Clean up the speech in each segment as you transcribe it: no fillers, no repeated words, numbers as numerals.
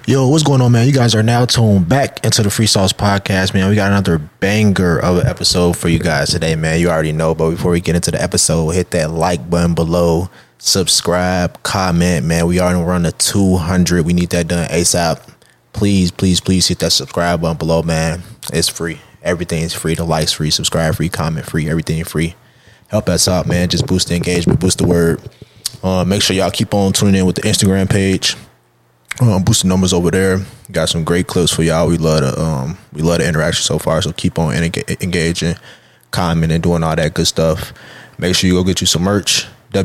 Yo, what's going on, man? You guys are now tuned back into the Free Sauce Podcast, man. We got another banger of an episode for you guys today, man. You already know, but before we get into the episode, hit that like button below, subscribe, comment, man. We are on run to 200. We need that done ASAP. Please hit that subscribe button below, man. It's free. Everything's free. The likes free, subscribe free, comment free, everything free. Help us out, man. Just boost the engagement, boost the word. Make sure y'all keep on tuning in with the Instagram page. Boost the numbers over there. Got some great clips for y'all. We love the interaction so far. So keep on engaging, commenting, doing all that good stuff. Make sure you go get you some merch.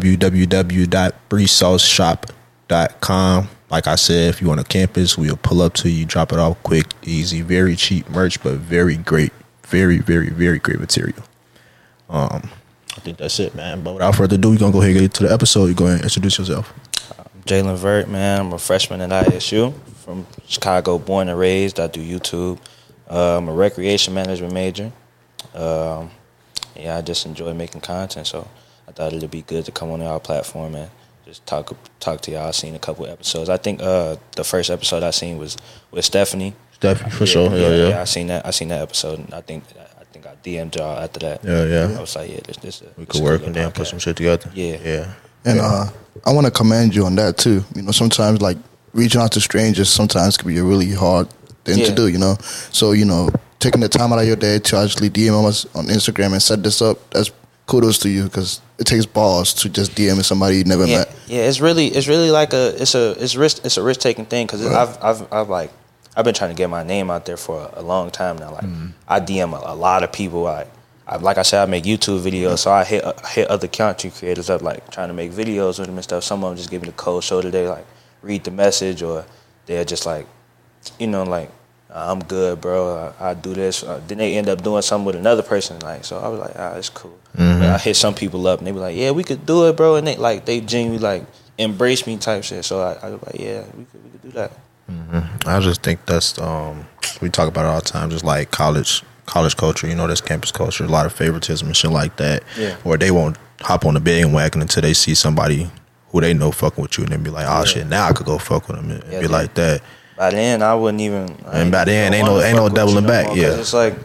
www.freesauceshop.com. Like I said, if you on a campus, we'll pull up to you, drop it off quick, easy, very cheap merch, but very great, very great material. I think that's it, man. But without further ado, we're gonna go ahead and get to the episode. You go ahead and introduce yourself. Jalen Vert, man. I'm a freshman at ISU from Chicago, born and raised. I do YouTube. I'm a recreation management major. I just enjoy making content, so I thought it'd be good to come on our platform and just talk to y'all. I've seen a couple episodes. I think the first episode I seen was with Stephanie. Stephanie, for sure. Yeah. I seen that episode, and I think I DM'd y'all after that. Yeah. I was like, we could work and then put some shit together. Yeah. And I want to commend you on that too. You know, sometimes like reaching out to strangers sometimes can be a really hard thing to do. You know, so taking the time out of your day to actually DM us on Instagram and set this up. That's kudos to you because it takes balls to just DM somebody you never met. Yeah, it's really like it's a risk taking thing because right. I've been trying to get my name out there for a long time now. Like I DM a lot of people. Like I said, I make YouTube videos, so I hit other content creators up, like trying to make videos with them and stuff. Some of them just give me the cold shoulder. They like read the message, or they're just like, I'm good, bro. I do this. Then they end up doing something with another person. Like, so I was like, it's cool. Mm-hmm. But I hit some people up, and they be like, yeah, we could do it, bro. And they genuinely like embrace me type shit. So I was like, yeah, we could do that. Mm-hmm. I just think that's we talk about it all the time, just like college culture, this campus culture, a lot of favoritism and shit like that. Yeah. Or they won't hop on the bandwagon until they see somebody who they know fucking with you, and then be like, shit, now I could go fuck with them and be like that. By then, I wouldn't even. And by then, ain't no doubling back. More, yeah, it's like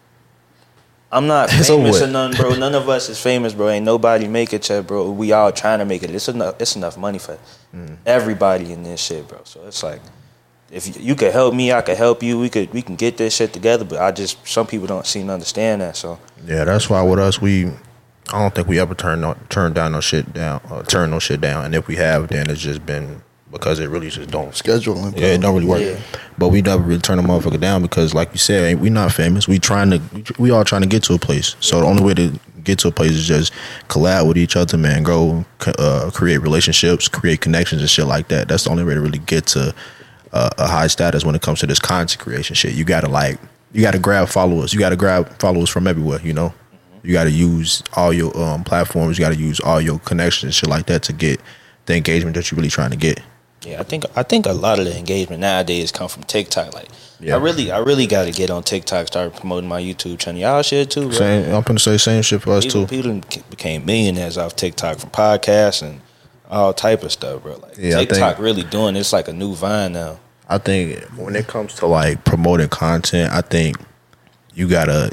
I'm not famous or none, bro. None of us is famous, bro. Ain't nobody make it yet, bro. We all trying to make it. It's enough money for everybody in this shit, bro. So it's like, if you could help me, I could help you. We can get this shit together. But some people don't seem to understand that. So yeah, that's why with us, I don't think we ever turn no shit down. And if we have, then it's just been because it really just don't scheduling. Yeah, it don't really work. Yeah. But we never really turn a motherfucker down because, like you said, we not famous. We all trying to get to a place. So the only way to get to a place is just collab with each other, man. Go create relationships, create connections and shit like that. That's the only way to really get to a high status when it comes to this content creation shit. You gotta grab followers. You gotta grab followers from everywhere. You gotta use all your platforms. You gotta use all your connections and shit like that to get the engagement that you're really trying to get. Yeah, I think a lot of the engagement nowadays come from TikTok. Like, I really got to get on TikTok, start promoting my YouTube channel. Y'all should too, bro. I'm gonna say same shit for us too. People became millionaires off TikTok from podcasts and all type of stuff, bro. Like TikTok really doing it's like a new Vine now. I think when it comes to like promoting content, I think you gotta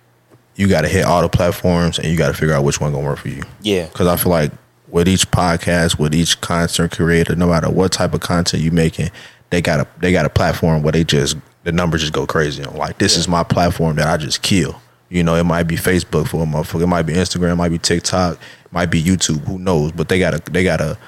hit all the platforms and you gotta figure out which one gonna work for you. Yeah, because I feel like with each podcast, with each content creator, no matter what type of content you making, they got a platform where the numbers just go crazy. Like, this is my platform that I just kill. It might be Facebook for a motherfucker, it might be Instagram, it might be TikTok, it might be YouTube, who knows? But they got a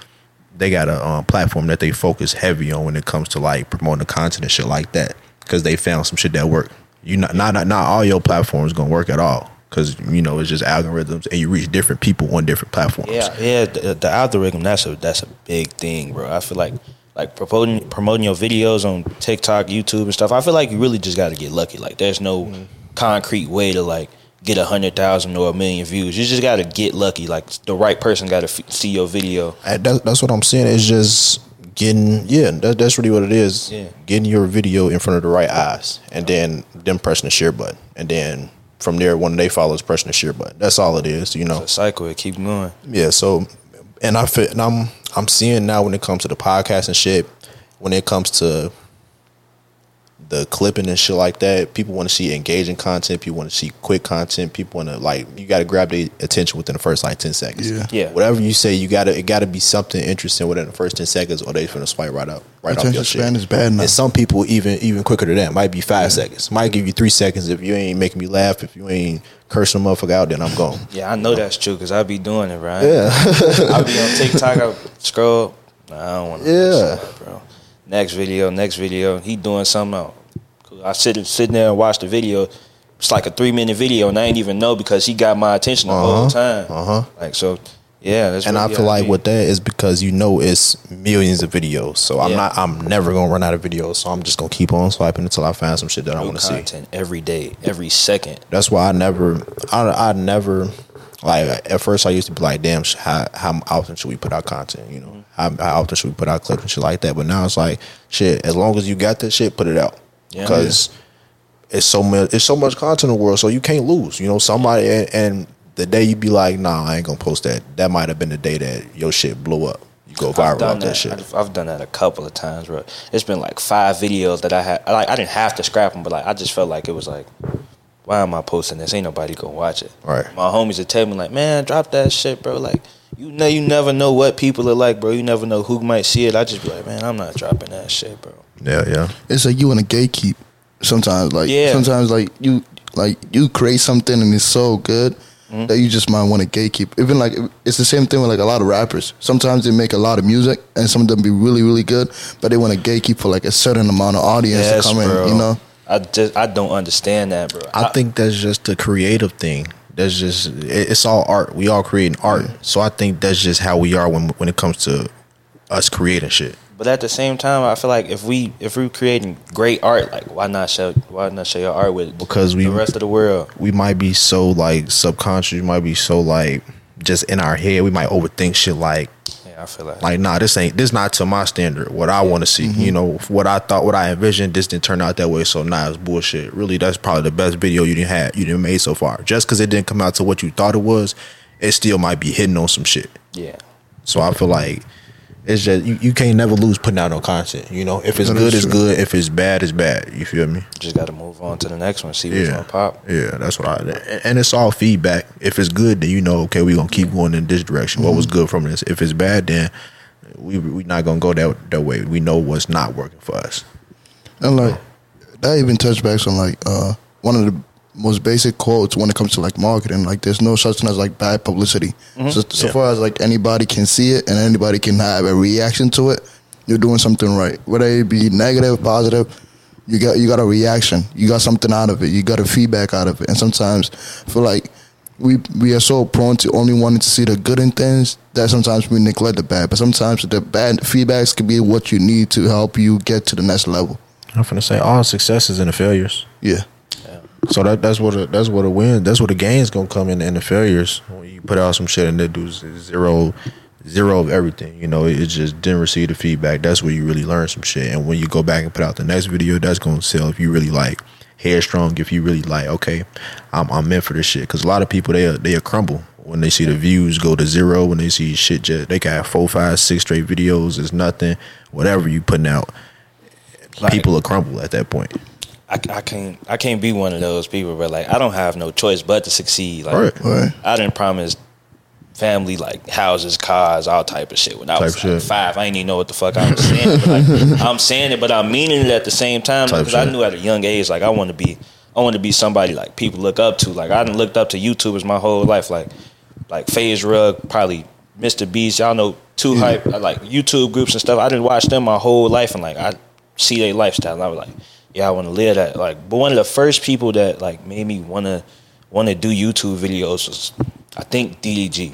platform that they focus heavy on when it comes to like promoting the content and shit like that, because they found some shit that work. Not all your platforms gonna work at all. Because, it's just algorithms and you reach different people on different platforms. Yeah, the algorithm, that's a big thing, bro. I feel like promoting your videos on TikTok, YouTube and stuff, I feel like you really just got to get lucky. Like, there's no concrete way to, like, get 100,000 or 1 million views. You just got to get lucky. Like, the right person got to see your video. That's what I'm saying. It's just getting, that's really what it is. Yeah. Getting your video in front of the right eyes and then them pressing the share button. And then from there, one of they followers pressing the share button. That's all it is, It's a cycle. It keeps going. Yeah. So, and I'm seeing now when it comes to the podcast and shit, when it comes to the clipping and shit like that. People want to see engaging content. People want to see quick content. People want to, like, you got to grab their attention within the first like 10 seconds. Yeah. Whatever you say, it got to be something interesting within the first 10 seconds, or they finna swipe right off your Attention shit. span is bad now. And some people even quicker than that. Might be 5 seconds. Might give you 3 seconds if you ain't making me laugh. If you ain't cursing a motherfucker out, then I'm gone. Yeah, I know that's true because I be doing it, right? Yeah. I be on TikTok. I scroll. Nah, I don't want to. Yeah. Bro. Next video. He doing something else. I sitting there and watch the video. It's like a 3-minute video, and I ain't even know because he got my attention the whole time. Like, so, yeah. That's And I feel like with that is because it's millions of videos. So I'm never gonna run out of videos. So I'm just gonna keep on swiping until I find some shit that I want to see. Content every day, every second. That's why I never like, at first I used to be like, damn, how often should we put out content? You know, how often should we put out clips and shit like that? But now it's like, shit, as long as you got that shit, put it out. Because it's so much content in the world, so you can't lose. You know, somebody, and the day you be like, nah, I ain't gonna post that. That might have been the day that your shit blew up. You go viral off that shit. I've done that a couple of times, bro. It's been like 5 videos that I had. Like, I didn't have to scrap them, but like I just felt like it was like, why am I posting this? Ain't nobody gonna watch it. Right. My homies would tell me like, man, drop that shit, bro. Like, you never know what people are like, bro. You never know who might see it. I just be like, man, I'm not dropping that shit, bro. Yeah. It's like you in a gatekeep sometimes. Like sometimes like you create something and it's so good that you just might want to gatekeep. Even like it's the same thing with like a lot of rappers. Sometimes they make a lot of music and some of them be really, really good, but they want to gatekeep for like a certain amount of audience to come in, you know? I don't understand that, bro. I think that's just the creative thing. That's just, it's all art. We all creating art. So I think that's just how we are when it comes to us creating shit. But at the same time, I feel like if we're creating great art, like why not share your art with the rest of the world? We might be so like subconscious. We might be so like just in our head. We might overthink shit. Like, I feel like nah, this not to my standard. What I want to see, you know, what I thought, what I envisioned, this didn't turn out that way. So nah, it's bullshit. Really, that's probably the best video you didn't made so far. Just because it didn't come out to what you thought it was, it still might be hitting on some shit. Yeah. So I feel like it's just you can't never lose putting out no content. You know, if it's good, it's good. If it's bad, it's bad. You feel me? Just got to move on to the next one. See what's gonna pop. Yeah, that's what and it's all feedback. If it's good, then you know, okay, we gonna keep going in this direction. What was good from this? If it's bad, then we not gonna go that way. We know what's not working for us. And like that even touched back on like one of the most basic quotes when it comes to like marketing. Like there's no such thing as like bad publicity. So far as like anybody can see it and anybody can have a reaction to it, you're doing something right. Whether it be negative, positive, you got a reaction. You got something out of it. You got a feedback out of it. And sometimes I feel like we are so prone to only wanting to see the good in things that sometimes we neglect the bad. But sometimes the bad feedbacks can be what you need to help you get to the next level. I'm finna say all successes and the failures. Yeah. So that's what a win. That's what the gain's gonna come in the failures. When you put out some shit and they do zero of everything, you know, it just didn't receive the feedback. That's where you really learn some shit. And when you go back and put out the next video, that's gonna sell if you really like headstrong. If you really like, okay, I'm meant for this shit. Because a lot of people they'll crumble when they see the views go to zero. When they see shit, they can have 4, 5, 6 straight videos. It's nothing. Whatever you putting out, like, people will crumble at that point. I can't be one of those people, but like I don't have no choice but to succeed. Like right. I didn't promise family like houses, cars, all type of shit when I was like 5. I didn't even know what the fuck I was saying. But like, I'm saying it, but I'm meaning it at the same time because I knew at a young age like I want to be somebody like people look up to. Like I done looked up to YouTubers my whole life, like FaZe Rug, probably Mr. Beast. Y'all know Too Hype, like YouTube groups and stuff. I didn't watch them my whole life, and like I see their lifestyle, and I was like, yeah, I want to live that. Like, but one of the first people that like made me want to do YouTube videos was, I think, DDG.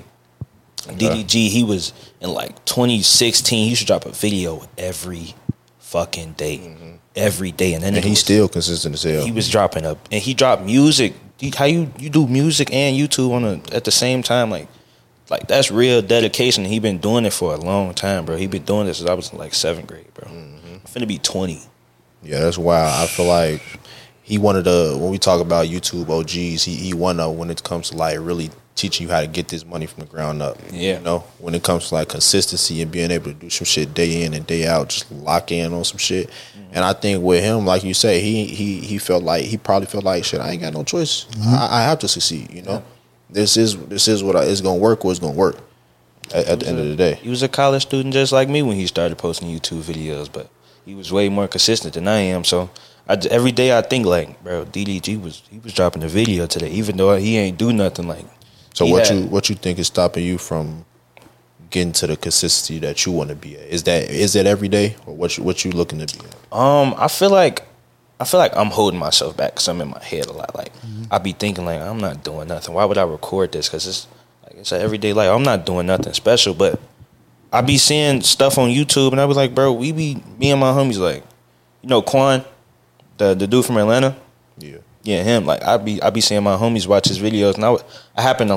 DDG, he was in like 2016. He used to drop a video every fucking day, every day, and then he's still consistent as hell. He was dropping and he dropped music. How you do music and YouTube at the same time? Like that's real dedication. He been doing it for a long time, bro. He been doing this since I was in like 7th grade, bro. I'm finna be 20. Yeah, that's wild. I feel like he one of the, when we talk about YouTube OGs, he one of, when it comes to like really teaching you how to get this money from the ground up. Yeah. You know, when it comes to like consistency and being able to do some shit day in and day out, just lock in on some shit. And I think with him, like you say, he probably felt like, shit, I ain't got no choice. I have to succeed, you know. This is what it's gonna work or it's gonna work at the end of the day. He was a college student just like me when he started posting YouTube videos, but he was way more consistent than I am. So every day I think like, bro, DDG was dropping a video today, even though he ain't do nothing. Like, so what you think is stopping you from getting to the consistency that you want to be at? Is that every day, or what you looking to be at? I feel like I'm holding myself back because I'm in my head a lot. Like, I be thinking like, I'm not doing nothing. Why would I record this? Because it's an everyday life. I'm not doing nothing special, but I be seeing stuff on YouTube and I be like, bro, me and my homies, like, you know, Quan, the dude from Atlanta. Yeah, him. Like, I be seeing my homies watch his videos, and I happen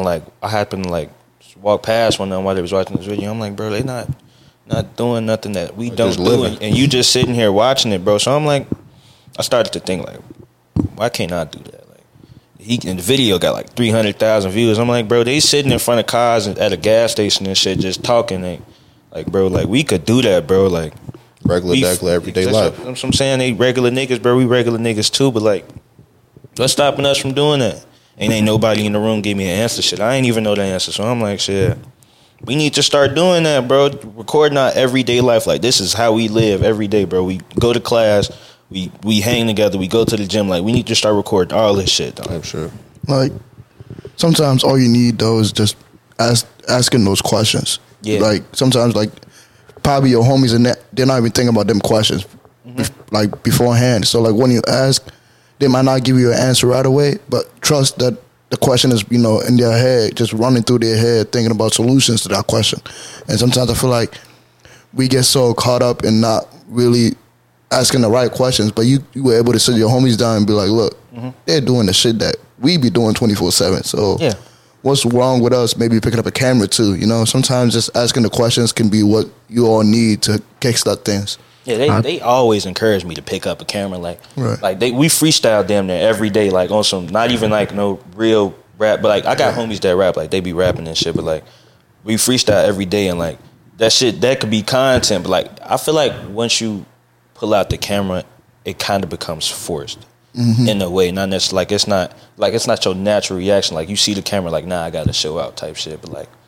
to walk past one of them while they was watching this video. I'm like, bro, they not doing nothing that we don't do, and you just sitting here watching it, bro. So I'm like, I started to think like, why can't I do that? Like, and the video got like 300,000 views. I'm like, bro, they sitting in front of cars at a gas station and shit, just talking. Like, bro, like, we could do that, bro. Like, regular everyday life. That's what I'm saying. They regular niggas, bro. We regular niggas too, but like, what's stopping us from doing that? And ain't nobody in the room give me an answer. Shit, I ain't even know the answer. So I'm like, shit, we need to start doing that, bro. Recording our everyday life. Like, this is how we live every day, bro. We go to class, we hang together, we go to the gym. Like, we need to start recording all this shit, dog. I'm sure. Like, sometimes all you need though is just asking those questions. Yeah. Like, sometimes, like, probably your homies and they're not even thinking about them questions like beforehand. So like, when you ask, they might not give you an answer right away, but trust that the question is, you know, in their head, just running through their head, thinking about solutions to that question. And sometimes I feel like we get so caught up in not really asking the right questions, but you were able to sit your homies down and be like, look, they're doing the shit that we be doing 24/7. So yeah, what's wrong with us maybe picking up a camera too? You know, sometimes just asking the questions can be what you all need to kickstart things. Yeah, they always encourage me to pick up a camera. Like, right. Like we freestyle damn near every day, like on some, not even like no real rap, but like I got homies that rap, like they be rapping and shit, but like we freestyle every day, and like that shit, that could be content, but like I feel like once you pull out the camera, it kind of becomes forced in a way. Not necessarily like it's not your natural reaction. Like, you see the camera, like, nah, I got to show out type shit. But like,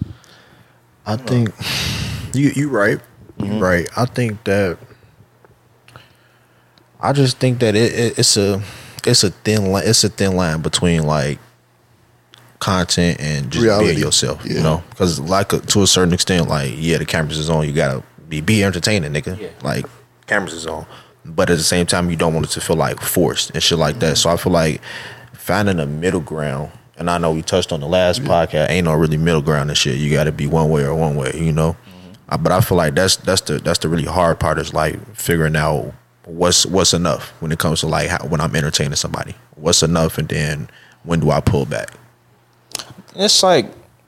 I think you right. You right. I just think that it's a thin line between like content and just reality. being yourself, you know, because like to a certain extent, like, yeah, the cameras is on, you gotta be entertaining, nigga. Like, cameras is on, but at the same time, you don't want it to feel like forced and shit like that. So I feel like finding a middle ground, and I know we touched on the last podcast, ain't no really middle ground and shit. You got to be one way or one way, you know. But I feel like that's the really hard part, is like figuring out what's enough when it comes to like when I'm entertaining somebody. What's enough, and then when do I pull back? it's like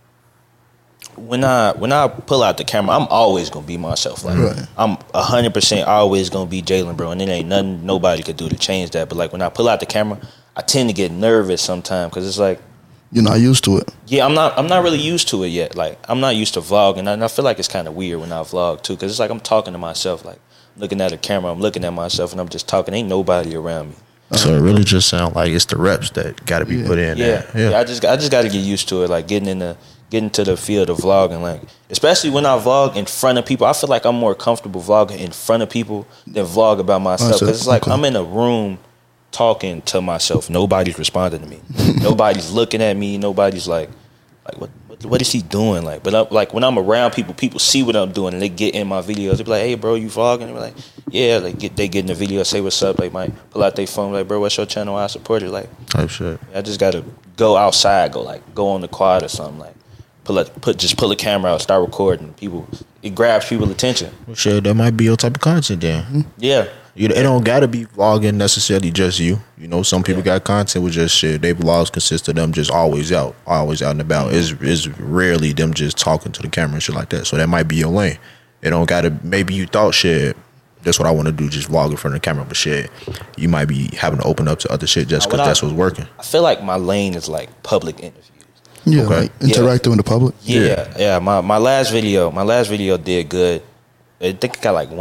when I pull out the camera, I'm always gonna be myself. Like, I'm 100% always gonna be Jalen, bro, and it ain't nothing nobody could do to change that. But like, when I pull out the camera, I tend to get nervous sometimes because it's like, you're not used to it. Yeah, I'm not really used to it yet. Like, I'm not used to vlogging, and I feel like it's kind of weird when I vlog too, because it's like I'm talking to myself, like looking at a camera, I'm looking at myself, and I'm just talking. Ain't nobody around me. So it really just sounds like it's the reps that got to be put in. Yeah. I just got to get used to it, like getting into the field of vlogging, like especially when I vlog in front of people. I feel like I'm more comfortable vlogging in front of people than vlog about myself, because it's like I'm in a room talking to myself. Nobody's responding to me. Nobody's looking at me. Nobody's like what is he doing? Like, but like when I'm around people see what I'm doing, and they get in my videos. They be like, "Hey, bro, you vlogging?" They be like, "Yeah." They get in the video, say what's up. They might pull out their phone, like, "Bro, what's your channel? I support it." Like, type shit. I just gotta go outside, go on the quad or something. Like, pull a camera out, start recording. People, it grabs people's attention. Well, shit, that might be your type of content then. Yeah. It don't gotta be vlogging necessarily just you. You know, some people got content with just shit. They vlogs consist of them just always out and about. It's rarely them just talking to the camera and shit like that. So that might be your lane. It don't gotta. Maybe you thought shit. that's what I want to do, just vlog in front of the camera. But shit, you might be having to open up to other shit just because that's what's working. I feel like my lane is like public interviews. Yeah, okay. Like interacting with the public. Yeah. My last video did good. I think it got like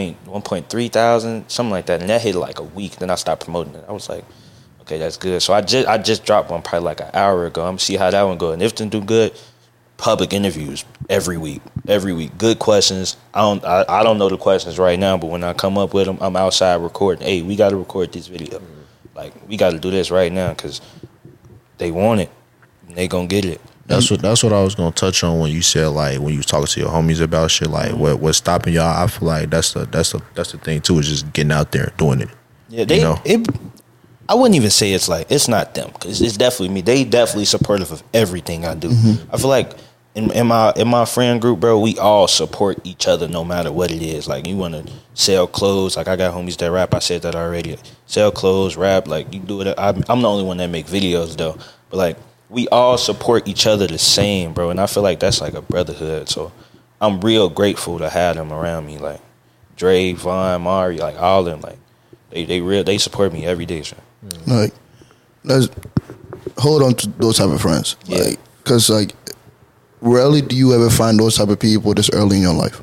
1.3 thousand, something like that, and that hit like a week. Then I stopped promoting it. I was like, okay, that's good. So I just dropped one probably like an hour ago. I'm gonna see how that one go, and if it do good, public interviews every week. Good questions. I don't know the questions right now, but when I come up with them, I'm outside recording. Hey, we got to record this video. Like, we got to do this right now because they want it and they gonna get it. That's what I was gonna touch on when you said, like, when you was talking to your homies about shit, like what's stopping y'all. I feel like that's the thing too, is just getting out there doing it. Yeah, I wouldn't even say it's like, it's not them, because it's definitely me. They definitely supportive of everything I do. I feel like in my friend group, bro, we all support each other no matter what it is. Like, you want to sell clothes, like I got homies that rap. I said that already. Sell clothes, rap, like you do it. I'm the only one that make videos though, but like we all support each other the same, bro. And I feel like that's like a brotherhood. So I'm real grateful to have them around me, like Dre, Vaughn, Mari, like all of them. Like they support me every day, so. Like, let's hold on to those type of friends. Yeah. Like, cause like, rarely do you ever find those type of people this early in your life.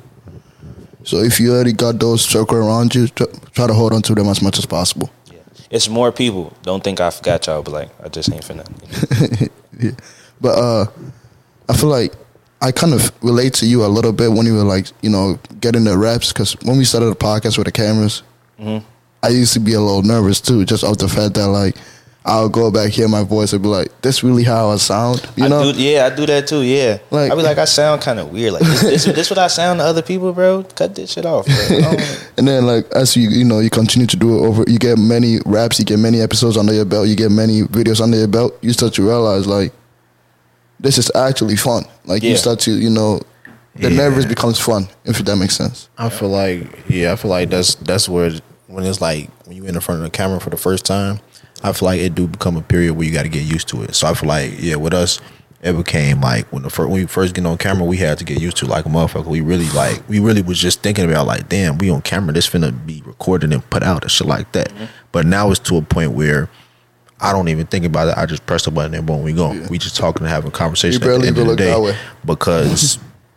So if you already got those circle around you, try to hold on to them as much as possible. Yeah. It's more people. Don't think I forgot y'all, but like, I just ain't finna. Yeah. But I feel like I kind of relate to you a little bit when you were like, you know, getting the reps. Because when we started the podcast with the cameras, I used to be a little nervous too, just off the fact that like I'll go back, hear my voice, and be like, "This really how I sound," you know? I do that too. Yeah, like, I be like, I sound kind of weird. Like, this what I sound to other people, bro? Cut this shit off, bro. And then like as you continue to do it over, you get many raps, you get many episodes under your belt, you get many videos under your belt. You start to realize like this is actually fun. Like you start to the nervous becomes fun, if that makes sense. I feel like that's where. When it's like when you're in front of the camera for the first time, I feel like it do become a period where you got to get used to it. So I feel like with us, it became like when we first get on camera, we had to get used to like a motherfucker. We really was just thinking about like, damn, we on camera, this finna be recorded and put out and shit like that. But now it's to a point where I don't even think about it. I just press the button and boom, we go. We just talking and having a conversation. You barely even look that way because.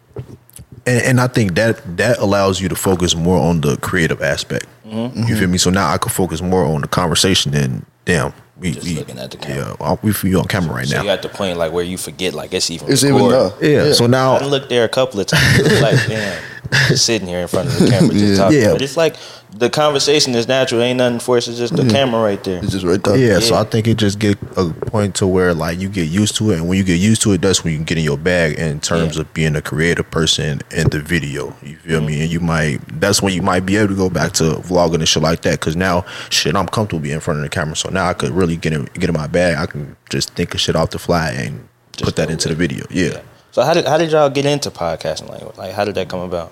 And I think that allows you to focus more on the creative aspect. You feel me? So now I can focus more on the conversation and damn, we looking at the camera. Yeah, we on camera right now. So you at the point like where you forget like it's even Yeah. So now I looked there a couple of times. It was like, damn, just sitting here in front of the camera just talking. But it's like the conversation is natural. Ain't nothing forced. It's just the camera right there. It's just right there. Yeah. So I think it just get a point to where like you get used to it, and when you get used to it, that's when you can get in your bag in terms of being a creative person in the video. You feel me? And that's when you might be able to go back to vlogging and shit like that. Because now, I'm comfortable being in front of the camera. So now I could really get in my bag. I can just think of shit off the fly and just put that into the video. Yeah. So how did y'all get into podcasting? Like how did that come about?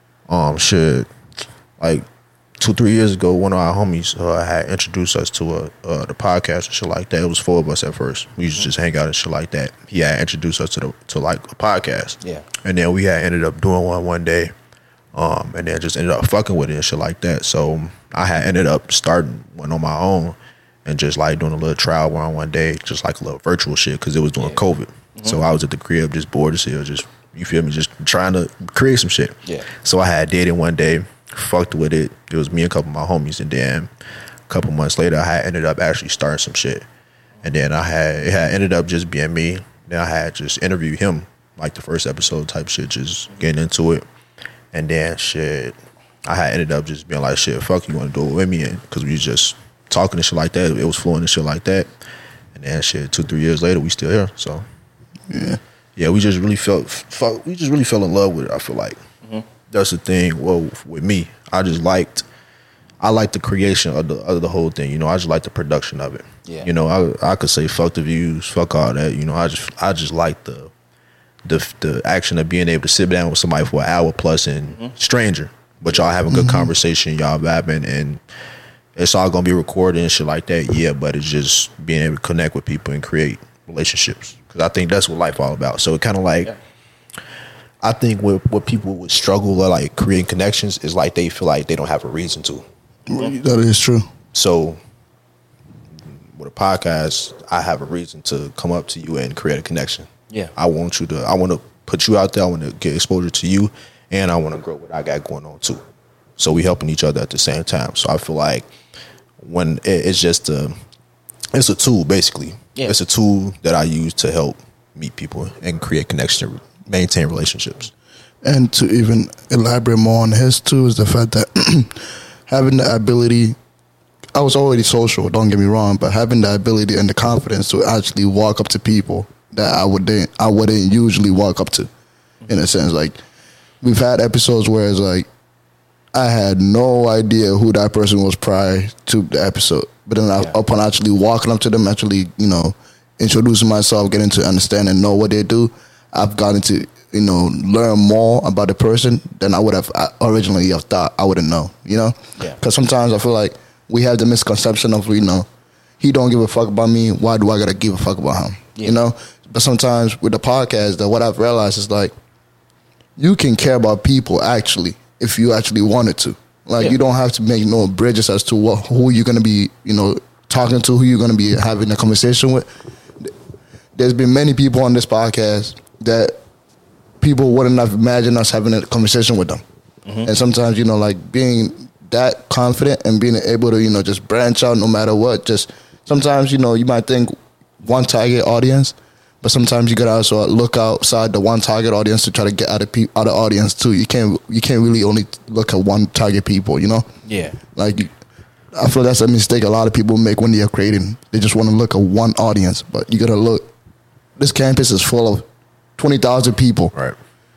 Like 2-3 years ago, one of our homies had introduced us to the podcast and shit like that. It was 4 of us at first. We used to just hang out and shit like that. He had introduced us to like a podcast. Yeah. And then we had ended up doing one day. And then just ended up fucking with it and shit like that. So I had ended up starting one on my own and just like doing a little trial one day, just like a little virtual shit because it was during COVID. So I was at the crib just bored as hell, just, you feel me, just trying to create some shit. Yeah. So I had did it one day, fucked with it. It was me and a couple of my homies, and then a couple months later I had ended up actually starting some shit. And then it had ended up just being me. Then I had just interviewed him, like the first episode type shit, just getting into it. And then I had ended up just being like, shit, fuck, you want to do it with me? And because we was just talking and shit like that, it was flowing and shit like that. And then 2-3 years later, we still here. So yeah, we just really fell in love with it. I feel like that's the thing. Well, with me, I like the creation of the whole thing. I just like the production of it. Yeah. I could say fuck the views, fuck all that. I just like the action of being able to sit down with somebody for an hour plus and stranger, but y'all having good conversation, y'all vibing, and it's all gonna be recorded and shit like that. Yeah, but it's just being able to connect with people and create relationships, because I think that's what life all about. So it kind of like I think what people would struggle with, like creating connections, is like they feel like they don't have a reason to. That is true. So with a podcast, I have a reason to come up to you and create a connection. Yeah. I want to put you out there. I want to get exposure to you, and I want to grow what I got going on too. So we helping each other at the same time. So I feel like when it's just it's a tool basically. Yeah. It's a tool that I use to help meet people and create connection, maintain relationships. And to even elaborate more on his too is the fact that having the ability, I was already social, don't get me wrong, but having the ability and the confidence to actually walk up to people that I wouldn't usually walk up to, in a sense. Like, we've had episodes where it's like, I had no idea who that person was prior to the episode. But then upon actually walking up to them, actually, introducing myself, getting to understand and know what they do, I've gotten to, learn more about the person than I would have originally thought I wouldn't know, Yeah. Because sometimes I feel like we have the misconception of, he don't give a fuck about me, why do I gotta give a fuck about him, But sometimes with the podcast, what I've realized is like, you can care about people actually, if you actually wanted to. Like, you don't have to make no bridges as to who you're going to be, talking to, who you're going to be having a conversation with. There's been many people on this podcast that people wouldn't have imagined us having a conversation with them. Mm-hmm. And sometimes, like being that confident and being able to, just branch out no matter what. Just sometimes, you might think one target audience, but sometimes you gotta also look outside the one target audience to try to get other audience too. You can't really only look at one target people, Yeah. Like, I feel that's a mistake a lot of people make when they're creating. They just want to look at one audience, but you gotta look. This campus is full of 20,000 people. Right.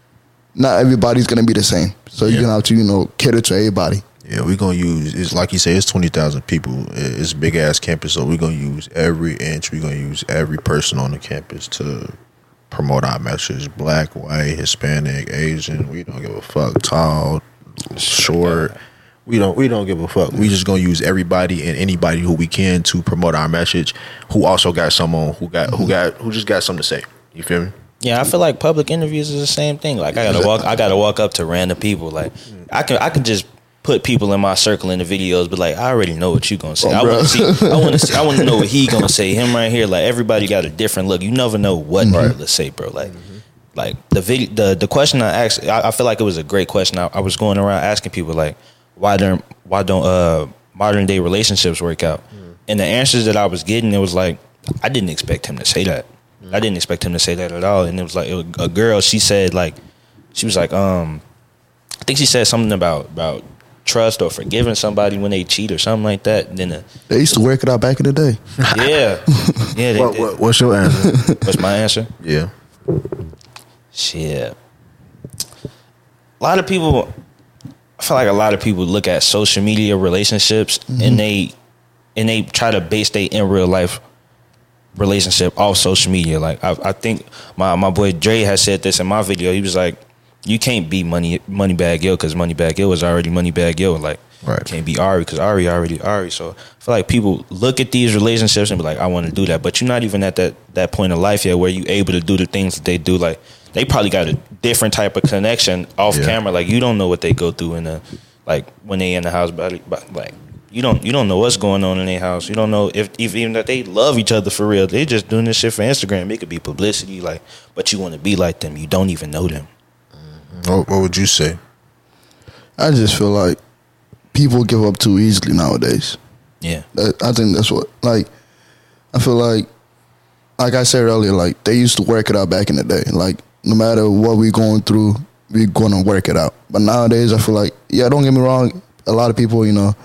Not everybody's gonna be the same, so you're gonna have to cater to everybody. Yeah, we're going to use, it's like you say, it's 20,000 people. It's a big-ass campus, so we're going to use every inch. We're going to use every person on the campus to promote our message. Black, white, Hispanic, Asian. We don't give a fuck. Tall, short. We don't give a fuck. We just going to use everybody and anybody who we can to promote our message, who also got someone who just got something to say. You feel me? Yeah, I feel like public interviews is the same thing. Like, I gotta walk up to random people. Like, I can just put people in my circle in the videos, but like, I already know what you gonna say. I want to know what he gonna say. Him right here, like, everybody got a different look. You never know what people to say, bro. Like, like the question I asked, I feel like it was a great question. I was going around asking people like, why don't modern day relationships work out? And the answers that I was getting, it was like, I didn't expect him to say that. I didn't expect him to say that at all. And it was like a girl. She said like, she was like, I think she said something about trust or forgiving somebody when they cheat or something like that. And then they used to work it out back in the day. Yeah. What's your answer? What's my answer? Yeah. Shit. I feel like a lot of people look at social media relationships and they try to base their in real life relationship off social media. Like, I think my boy Dre has said this in my video. He was like, you can't be Moneybagg Yo because Moneybagg Yo was already Moneybagg Yo. Like, right. You can't be Ari because Ari already Ari. So I feel like people look at these relationships and be like, I want to do that. But you're not even at that point of life yet where you're able to do the things that they do. Like, they probably got a different type of connection off camera. Like, you don't know what they go through when they in the house. But like, you don't know what's going on in their house. You don't know if even that they love each other for real. They just doing this shit for Instagram. It could be publicity. Like, but you want to be like them. You don't even know them. What would you say? I just feel like people give up too easily nowadays. Yeah. I think that's what, like, I feel like I said earlier, like, they used to work it out back in the day. Like, no matter what we're going through, we're going to work it out. But nowadays, I feel like, don't get me wrong, a lot of people,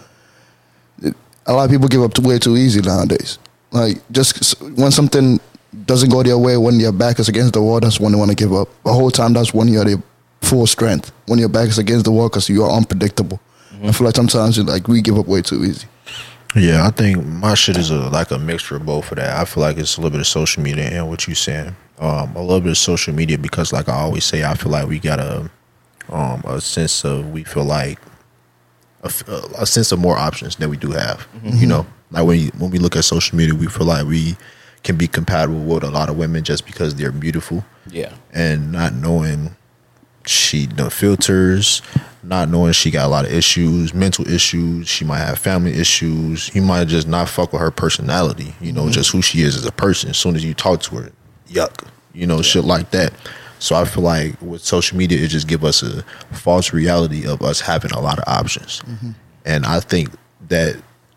give up way too easy nowadays. Like, just when something doesn't go their way, when your back is against the wall, that's when they want to give up. The whole time, that's when you're at full strength. When your back is against the wall, because you are unpredictable. I feel like sometimes we give up way too easy. Yeah, I think my shit is like a mixture of both of that. I feel like it's a little bit of social media and what you saying. A little bit of social media because, like I always say, I feel like we got a sense of, we feel like a sense of more options than we do have. Like when we look at social media, we feel like we can be compatible with a lot of women just because they're beautiful. Yeah. And not knowing she the filters, not knowing she got a lot of issues, mental issues. She might have family issues. You might just not fuck with her personality. You know, just who she is as a person. As soon as you talk to her, yuck. You know, shit like that. So I feel like with social media, it just give us a false reality of us having a lot of options. And I think that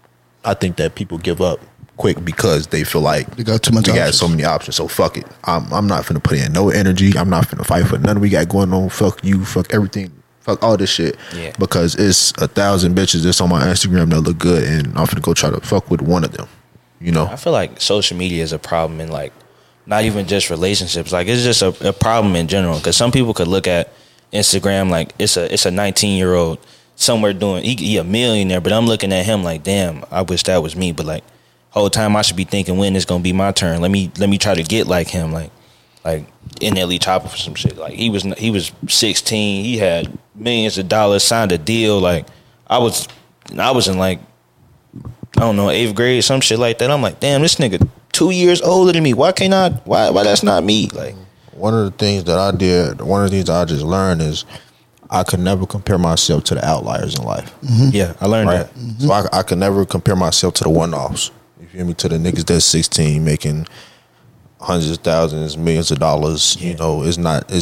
people give up quick because they feel like they got too much. We got so many options, so fuck it. I'm not finna put in no energy. I'm not finna fight for none we got going on. Fuck you. Fuck everything. Fuck all this shit. Yeah. Because it's 1,000 bitches that's on my Instagram that look good, and I'm finna go try to fuck with one of them. You know. I feel like social media is a problem in like not even just relationships. Like it's just a problem in general. Because some people could look at Instagram like it's a 19-year-old somewhere doing he a millionaire, but I'm looking at him like, damn, I wish that was me. But like whole time I should be thinking when it's gonna be my turn. Let me try to get like him, like NLE Chopper for some shit. Like he was 16, he had millions of dollars, signed a deal. Like I was in like, I don't know, 8th grade, some shit like that. I'm like, damn, this nigga 2 years older than me. Why that's not me? Like one of the things that I just learned is I could never compare myself to the outliers in life. Yeah, I learned that. So I could never compare myself to the one-offs. You feel me? To the niggas that's 16 making hundreds of thousands, millions of dollars. You know, it's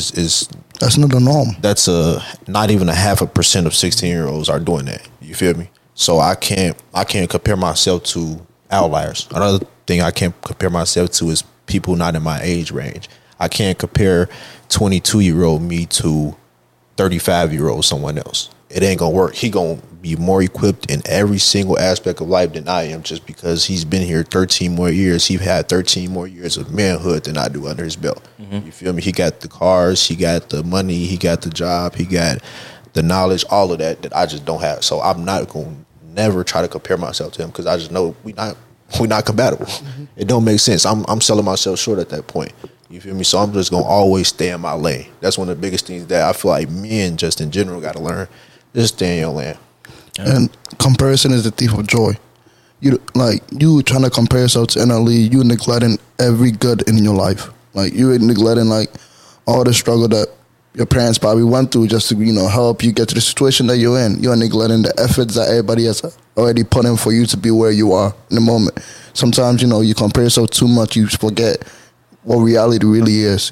that's not the norm. That's not even 0.5% of 16-year-olds are doing that. You feel me? So I can't compare myself to outliers. Another thing I can't compare myself to is people not in my age range. I can't compare 22-year-old me to 35-year-old someone else. It ain't gonna work. He gonna be more equipped in every single aspect of life than I am, just because he's been here 13 more years. He had 13 more years of manhood than I do under his belt. You feel me? He got the cars, he got the money, he got the job, he got the knowledge, all of that I just don't have. So I'm not gonna never try to compare myself to him, because I just know we not compatible. It don't make sense. I'm selling myself short at that point. You feel me? So I'm just gonna always stay in my lane. That's one of the biggest things that I feel like men just in general got to learn. Just stay in your lane. And comparison is the thief of joy. You trying to compare yourself to NLE, you neglecting every good in your life. Like you neglecting like all the struggle that your parents probably went through just to help you get to the situation that you're in. You're neglecting the efforts that everybody has already put in for you to be where you are in the moment. Sometimes you compare yourself too much, you forget what reality really is.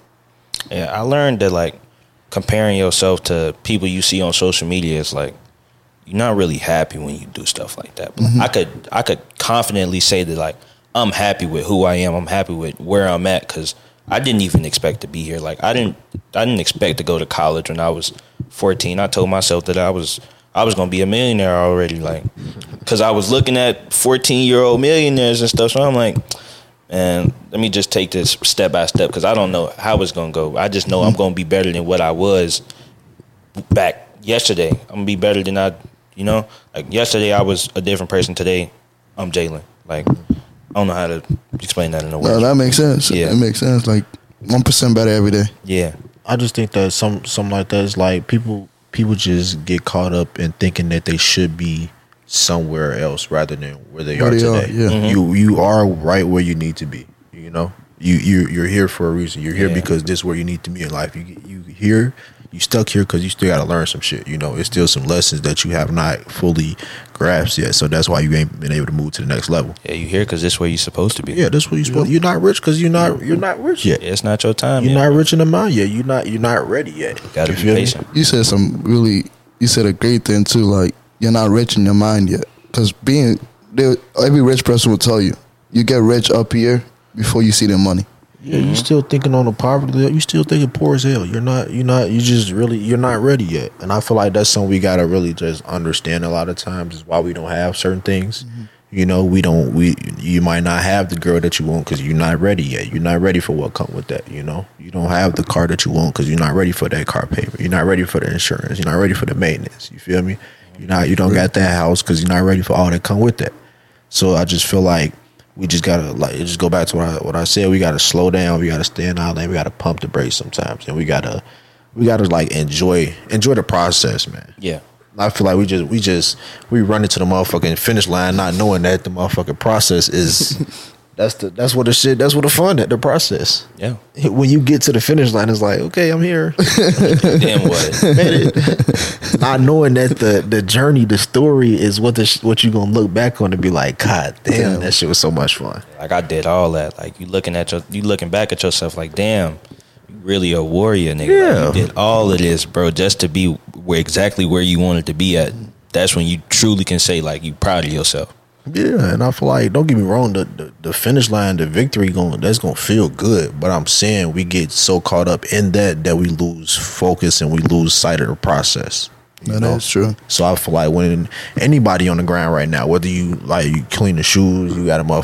Yeah, I learned that like comparing yourself to people you see on social media is like you're not really happy when you do stuff like that. But I could confidently say that like I'm happy with who I am. I'm happy with where I'm at, because I didn't even expect to be here. Like I didn't expect to go to college when I was 14. I told myself that I was gonna be a millionaire already, like because I was looking at 14-year-old millionaires and stuff. So I'm like, and let me just take this step by step, because I don't know how it's going to go. I just know I'm going to be better than what I was back yesterday. I'm going to be better than like yesterday I was a different person. Today I'm Jalen. Like, I don't know how to explain that in a way. No, that makes sense. Yeah. It makes sense. Like 1% better every day. Yeah. I just think that something like that is like people just get caught up in thinking that they should be somewhere else rather than where they are today. You are right where you need to be. You're here for a reason. You're here because this is where you need to be in life. You stuck here because you still got to learn some shit. It's still some lessons that you have not fully grasped yet. So that's why you ain't been able to move to the next level. Yeah, you here because this is where you're supposed to be. Yeah, that's where you're supposed. You're not rich because you're not rich yet. Yeah, it's not your time. You're not rich in the mind yet. You're not ready yet. Gotta be patient. You said you said a great thing too. Like, you're not rich in your mind yet, because every rich person will tell you get rich up here before you see their money. Yeah, you still thinking on the poverty. You still thinking poor as hell. You're not ready yet. And I feel like that's something we gotta really just understand a lot of times, is why we don't have certain things. You might not have the girl that you want because you're not ready yet. You're not ready for what comes with that. You don't have the car that you want because you're not ready for that car payment. You're not ready for the insurance. You're not ready for the maintenance. You feel me? You don't got that house because you're not ready for all that come with that. So I just feel like we just gotta just go back to what I said. We gotta slow down. We gotta stay in our lane. We gotta pump the brakes sometimes, and we gotta like enjoy the process, man. Yeah. I feel like we run into the motherfucking finish line not knowing that the motherfucking process is That's what the shit. That's what the fun at the process. Yeah. When you get to the finish line, it's like, okay, I'm here. Then what? Not knowing that the journey, the story is what you gonna look back on and be like, God damn, that shit was so much fun. Like I did all that. Like you looking back at yourself like, damn, you really a warrior, nigga. Yeah. Like, you did all of this, bro, just to be exactly where you wanted to be at. That's when you truly can say like you proud of yourself. Yeah, and I feel like, don't get me wrong, the finish line, the victory that's gonna feel good. But I'm saying we get so caught up in that we lose focus and we lose sight of the process. That's true. So I feel like when anybody on the ground right now, whether you clean the shoes, you got a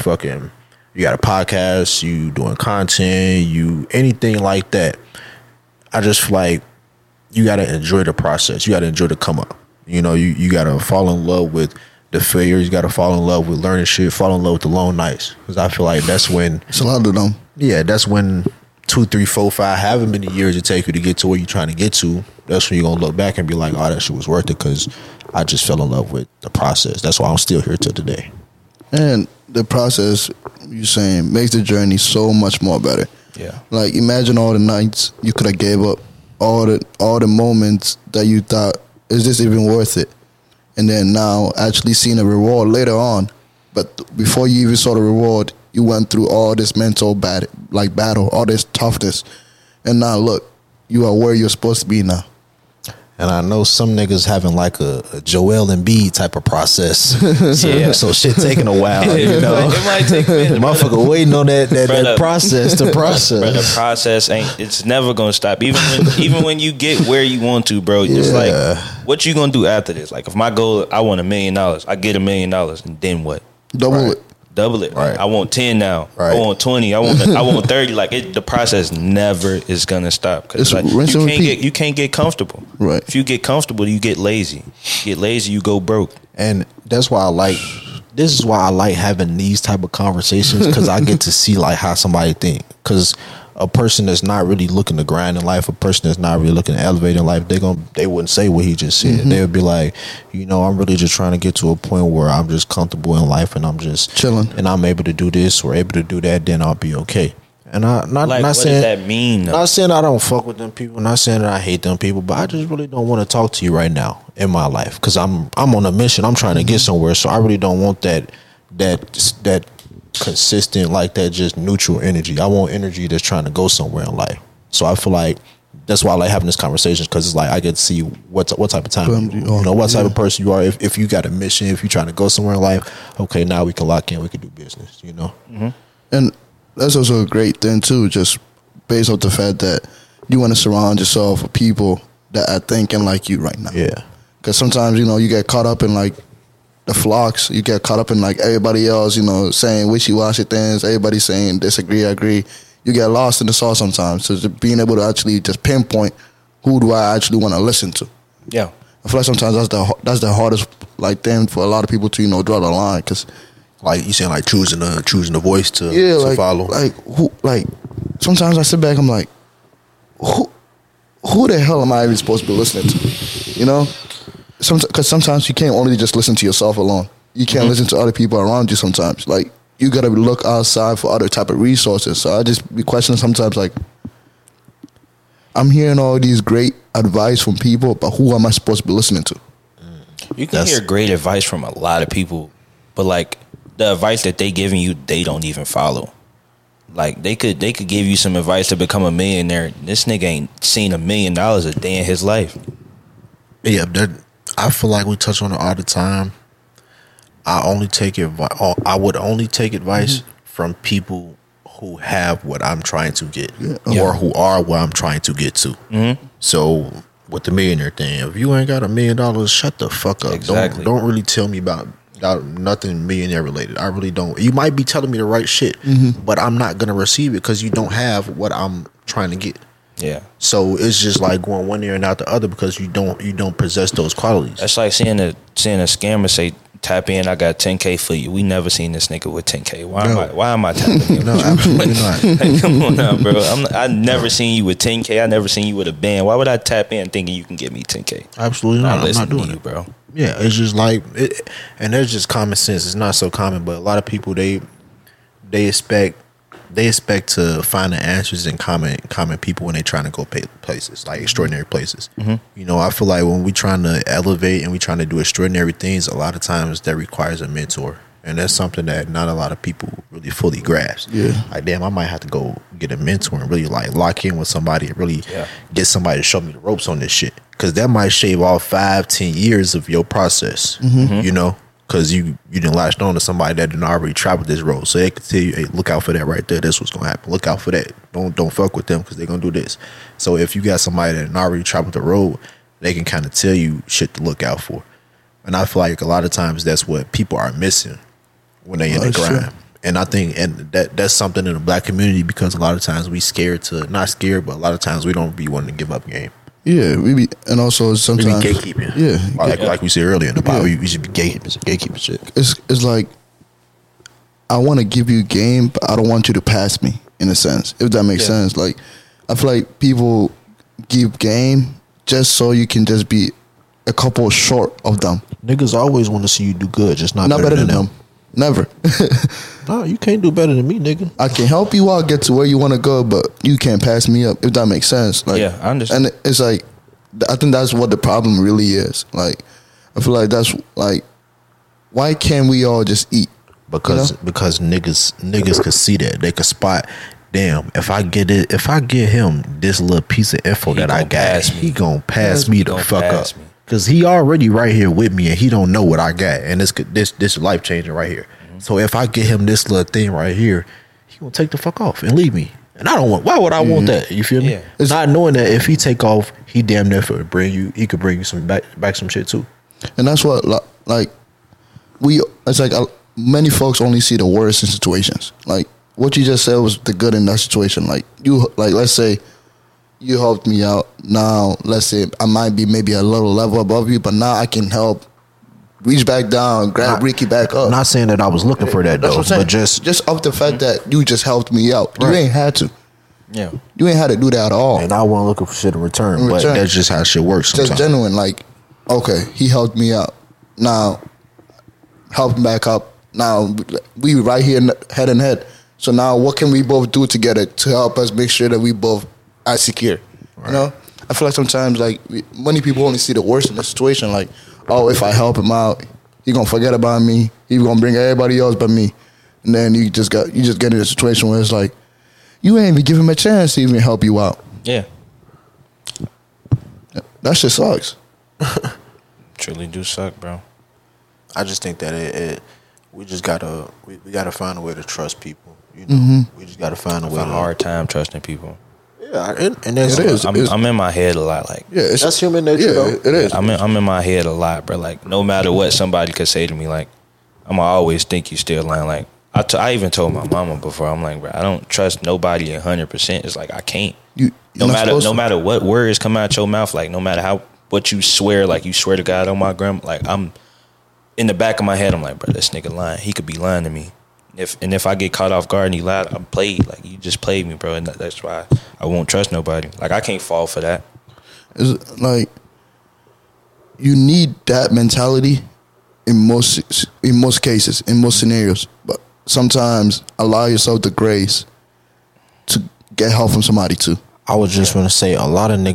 podcast, you doing content, you anything like that, I just feel like you gotta enjoy the process. You gotta enjoy the come up. You know, you gotta fall in love with the failures. You gotta fall in love with learning shit. Fall in love with the long nights, because I feel like that's when it's a lot of them. Yeah, that's when 2, 3, 4, 5, however many years it take you to get to where you're trying to get to. That's when you're gonna look back and be like, oh, that shit was worth it because I just fell in love with the process. That's why I'm still here till today. And the process, you're saying, makes the journey so much more better. Yeah. Like imagine all the nights you could have gave up, all the moments that you thought, is this even worth it? And then now actually seeing a reward later on, but before you even saw the reward, you went through all this mental battle, all this toughness, and now look, you are where you're supposed to be now. And I know some niggas having like a Joel Embiid type of process. So shit taking a while, you know. It might take a minute. Motherfucker waiting on that process to process. Bro, the process it's never gonna stop. Even when you get where you want to, bro, just like what you gonna do after this? Like if my goal, I want $1 million, I get $1 million, and then what? Double it. Right. I want 10 now. Right. I want 20. I want 30. Like the process never is gonna stop because like, you can't get comfortable. Right. If you get comfortable, you get lazy. You get lazy, you go broke. And that's why this is why I like having these type of conversations, because I get to see like how somebody think. Because a person that's not really looking to grind in life, a person that's not really looking to elevate in life, they wouldn't say what he just said. Mm-hmm. They would be like, you know, I'm really just trying to get to a point where I'm just comfortable in life and I'm just chilling and I'm able to do this or able to do that, then I'll be okay. And not what saying, does that mean? Though? Not saying I don't fuck with them people, not saying that I hate them people, but I just really don't want to talk to you right now in my life, because I'm on a mission. I'm trying to get somewhere, so I really don't want that consistent, like that just neutral energy. I want energy that's trying to go somewhere in life. So I feel like that's why I like having this conversation, because it's like I get to see what type of time you know, what type of person you are. If you got a mission, if you're trying to go somewhere in life, okay, now we can lock in, we can do business, you know. Mm-hmm. And that's also a great thing too, just based off the fact that you want to surround yourself with people that are thinking like you right now. Yeah, because sometimes, you know, you get caught up in like the flocks, you get caught up in like everybody else, you know, saying wishy-washy things, everybody saying disagree, agree. You get lost in the sauce sometimes. So just being able to actually just pinpoint who do I actually want to listen to. Yeah, I feel like sometimes that's the hardest like thing for a lot of people to, you know, draw the line, because like you saying, like choosing the voice to follow. Like sometimes I sit back, I'm like, who the hell am I even supposed to be listening to? You know, because sometimes you can't only just listen to yourself alone. You can't listen to other people around you. Sometimes, like, you gotta look outside for other type of resources. So I just be questioning sometimes, like, I'm hearing all these great advice from people, but who am I supposed to be listening to? You can hear great advice from a lot of people, but like the advice that they giving you, they don't even follow. Like they could give you some advice to become a millionaire. This nigga ain't seen $1 million a day in his life. Yeah, I feel like we touch on it all the time. I would only take advice from people who have what I'm trying to get, or who are what I'm trying to get to. Mm-hmm. So with the millionaire thing, if you ain't got $1 million, shut the fuck up. Exactly. Don't really tell me about nothing millionaire related. I really don't. You might be telling me the right shit, but I'm not gonna receive it because you don't have what I'm trying to get. Yeah. So it's just like going one ear and out the other because you don't possess those qualities. That's like seeing a scammer say, tap in, I got 10K for you. We never seen this nigga with 10K. Why am I tapping in? No, absolutely not. Like, come on now, bro. I never seen you with 10K. I never seen you with a band. Why would I tap in thinking you can get me 10K? Absolutely not. I'm not doing to you, it, bro. Yeah, it's just like and there's just common sense. It's not so common, but a lot of people they they expect to find the answers in common people when they trying to go places like extraordinary places. You know, I feel like when we trying to elevate and we trying to do extraordinary things, a lot of times that requires a mentor, and that's something that not a lot of people really fully grasp. Yeah, like damn, I might have to go get a mentor and really like lock in with somebody and really get somebody to show me the ropes on this shit, because that might shave off 5-10 years of your process. You know. Because you didn't latch on to somebody that didn't already travel this road, so they could tell you, "Hey, look out for that right there. That's what's gonna happen. Look out for that. Don't fuck with them because they're gonna do this." So if you got somebody that already traveled the road, they can kind of tell you shit to look out for. And I feel like a lot of times that's what people are missing when they in the grind. True. And I think that's something in the black community, because a lot of times we scared to, not scared, but a lot of times we don't be wanting to give up game. Yeah, we be, and also sometimes we be gatekeeping. Yeah, like we said earlier in the pod, we should be gatekeeping shit. It's like, I want to give you game, but I don't want you to pass me, in a sense, if that makes sense. Like, I feel like people give game just so you can just be a couple short of them. Niggas always want to see you do good, just not better than them. Never. No, you can't do better than me, nigga. I can help you out, get to where you want to go, but you can't pass me up, if that makes sense. Like, yeah, I understand. And it's like, I think that's what the problem really is. Like, I feel like that's like, why can't we all just eat? Because niggas could see that. They could spot, damn, if I get him this little piece of info that I got, he gonna pass me the fuck up. Because he already right here with me and he don't know what I got. And this life changing right here. So if I get him this little thing right here, he gonna take the fuck off and leave me. And I don't want, why would I want that? You feel me? Yeah. It's not knowing that if he take off, he damn near he could bring you some back some shit too. And that's what, like, it's like many folks only see the worst in situations. Like, what you just said was the good in that situation. Like, let's say you helped me out. Now, let's say I might be maybe a little level above you, but now I can help reach back down, grab Ricky back up. I'm not saying that I was looking for that, though, but just off the fact that you just helped me out. Right. You ain't had to. Yeah. You ain't had to do that at all. And I wasn't looking for shit in return, but that's just how shit works sometimes. Just genuine, like, okay, he helped me out. Now, help him back up. Now, we right here head and head. So now what can we both do together to help us make sure that we both are secure? Right. You know? I feel like sometimes, like, many people only see the worst in the situation. Like, oh, if I help him out, he gonna forget about me. He gonna bring everybody else but me. And then you just get in a situation where it's like, you ain't even give him a chance to even help you out. Yeah. That shit sucks. Truly do suck, bro. I just think that we just gotta find a way to trust people. You know, we just gotta find a way. I have a hard time trusting people. Yeah, and that's it is. I'm in my head a lot. Like, yeah, that's human nature. Though. It is. I'm in my head a lot, bro. Like, no matter what somebody could say to me, like, I'ma always think you still lying. Like, I even told my mama before. I'm like, bro, I don't trust nobody 100%. It's like I can't. No matter what words come out your mouth, like no matter what you swear, like you swear to God on my grandma, like I'm in the back of my head, I'm like, bro, this nigga lying. He could be lying to me. If I get caught off guard and he lied, I'm played. Like, you just played me, bro, and that's why I won't trust nobody. Like, I can't fall for that. It's like, you need that mentality in most cases, in most scenarios. But sometimes allow yourself the grace to get help from somebody too. I was just gonna say, a lot of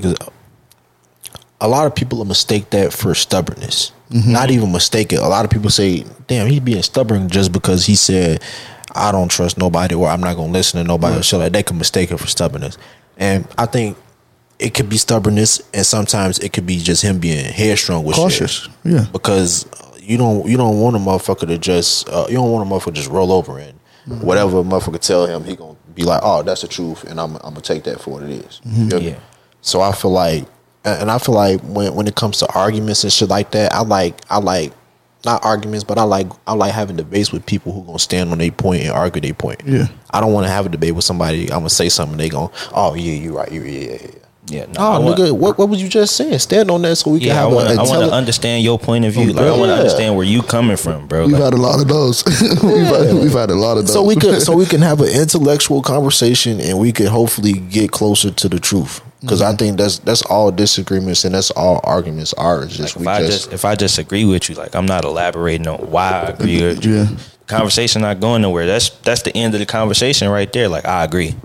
people mistake that for stubbornness. Not even mistake it. A lot of people say, damn, he's being stubborn just because he said, I don't trust nobody, or I'm not gonna listen to nobody. So like, they can mistake it for stubbornness. And I think it could be stubbornness, and sometimes it could be just him being headstrong with cautious shit. Yeah, because you don't want a motherfucker to just just roll over and whatever a motherfucker tell him, he gonna be like, oh, that's the truth, and I'm gonna take that for what it is. Yeah. So I feel like, when it comes to arguments and shit like that, I like not arguments, but I like having debates with people who gonna stand on their point and argue their point. Yeah, I don't want to have a debate with somebody. I'm gonna say something, they gonna, oh yeah, you right, yeah. No, nigga, what was you just saying? Stand on that so we can have I want to understand your point of view. Like, I want to understand where you coming from, bro. We've had a lot of those. We've had a lot of those. So we can have an intellectual conversation, and we can hopefully get closer to the truth. Because I think that's all disagreements and that's all arguments are. Just like, if I disagree with you, like, I'm not elaborating on why I agree with you. conversation not going nowhere. That's the end of the conversation right there. Like, I agree.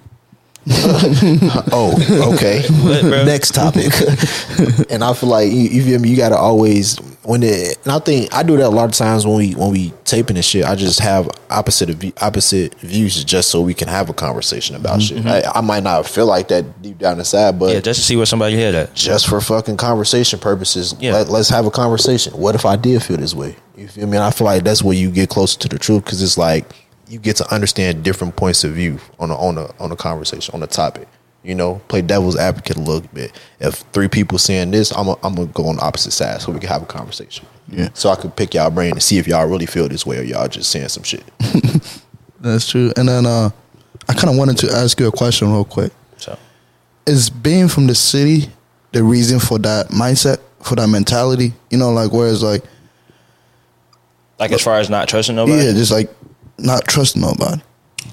Oh, okay. What, bro? Next topic. And I feel like you feel me. You gotta always and I think I do that a lot of times when we taping and shit. I just have opposite views just so we can have a conversation about shit. I might not feel like that deep down inside, but Yeah, just to see what somebody hear that. just for fucking conversation purposes, Yeah. let's have a conversation. What if I did feel this way? You feel me? And I feel like that's where you get closer to the truth, because it's like you get to understand different points of view on a conversation, on a topic. You know, play devil's advocate a little bit. If 3 people saying this, I'm gonna go on the opposite side so we can have a conversation. Yeah. So I could pick y'all brain and see if y'all really feel this way or y'all just saying some shit. That's true. And then I kind of wanted to ask you a question real quick. So Is being from the city the reason for that mindset, for that mentality? You know, like whereas like as far as not trusting nobody? yeah, just like not trusting nobody.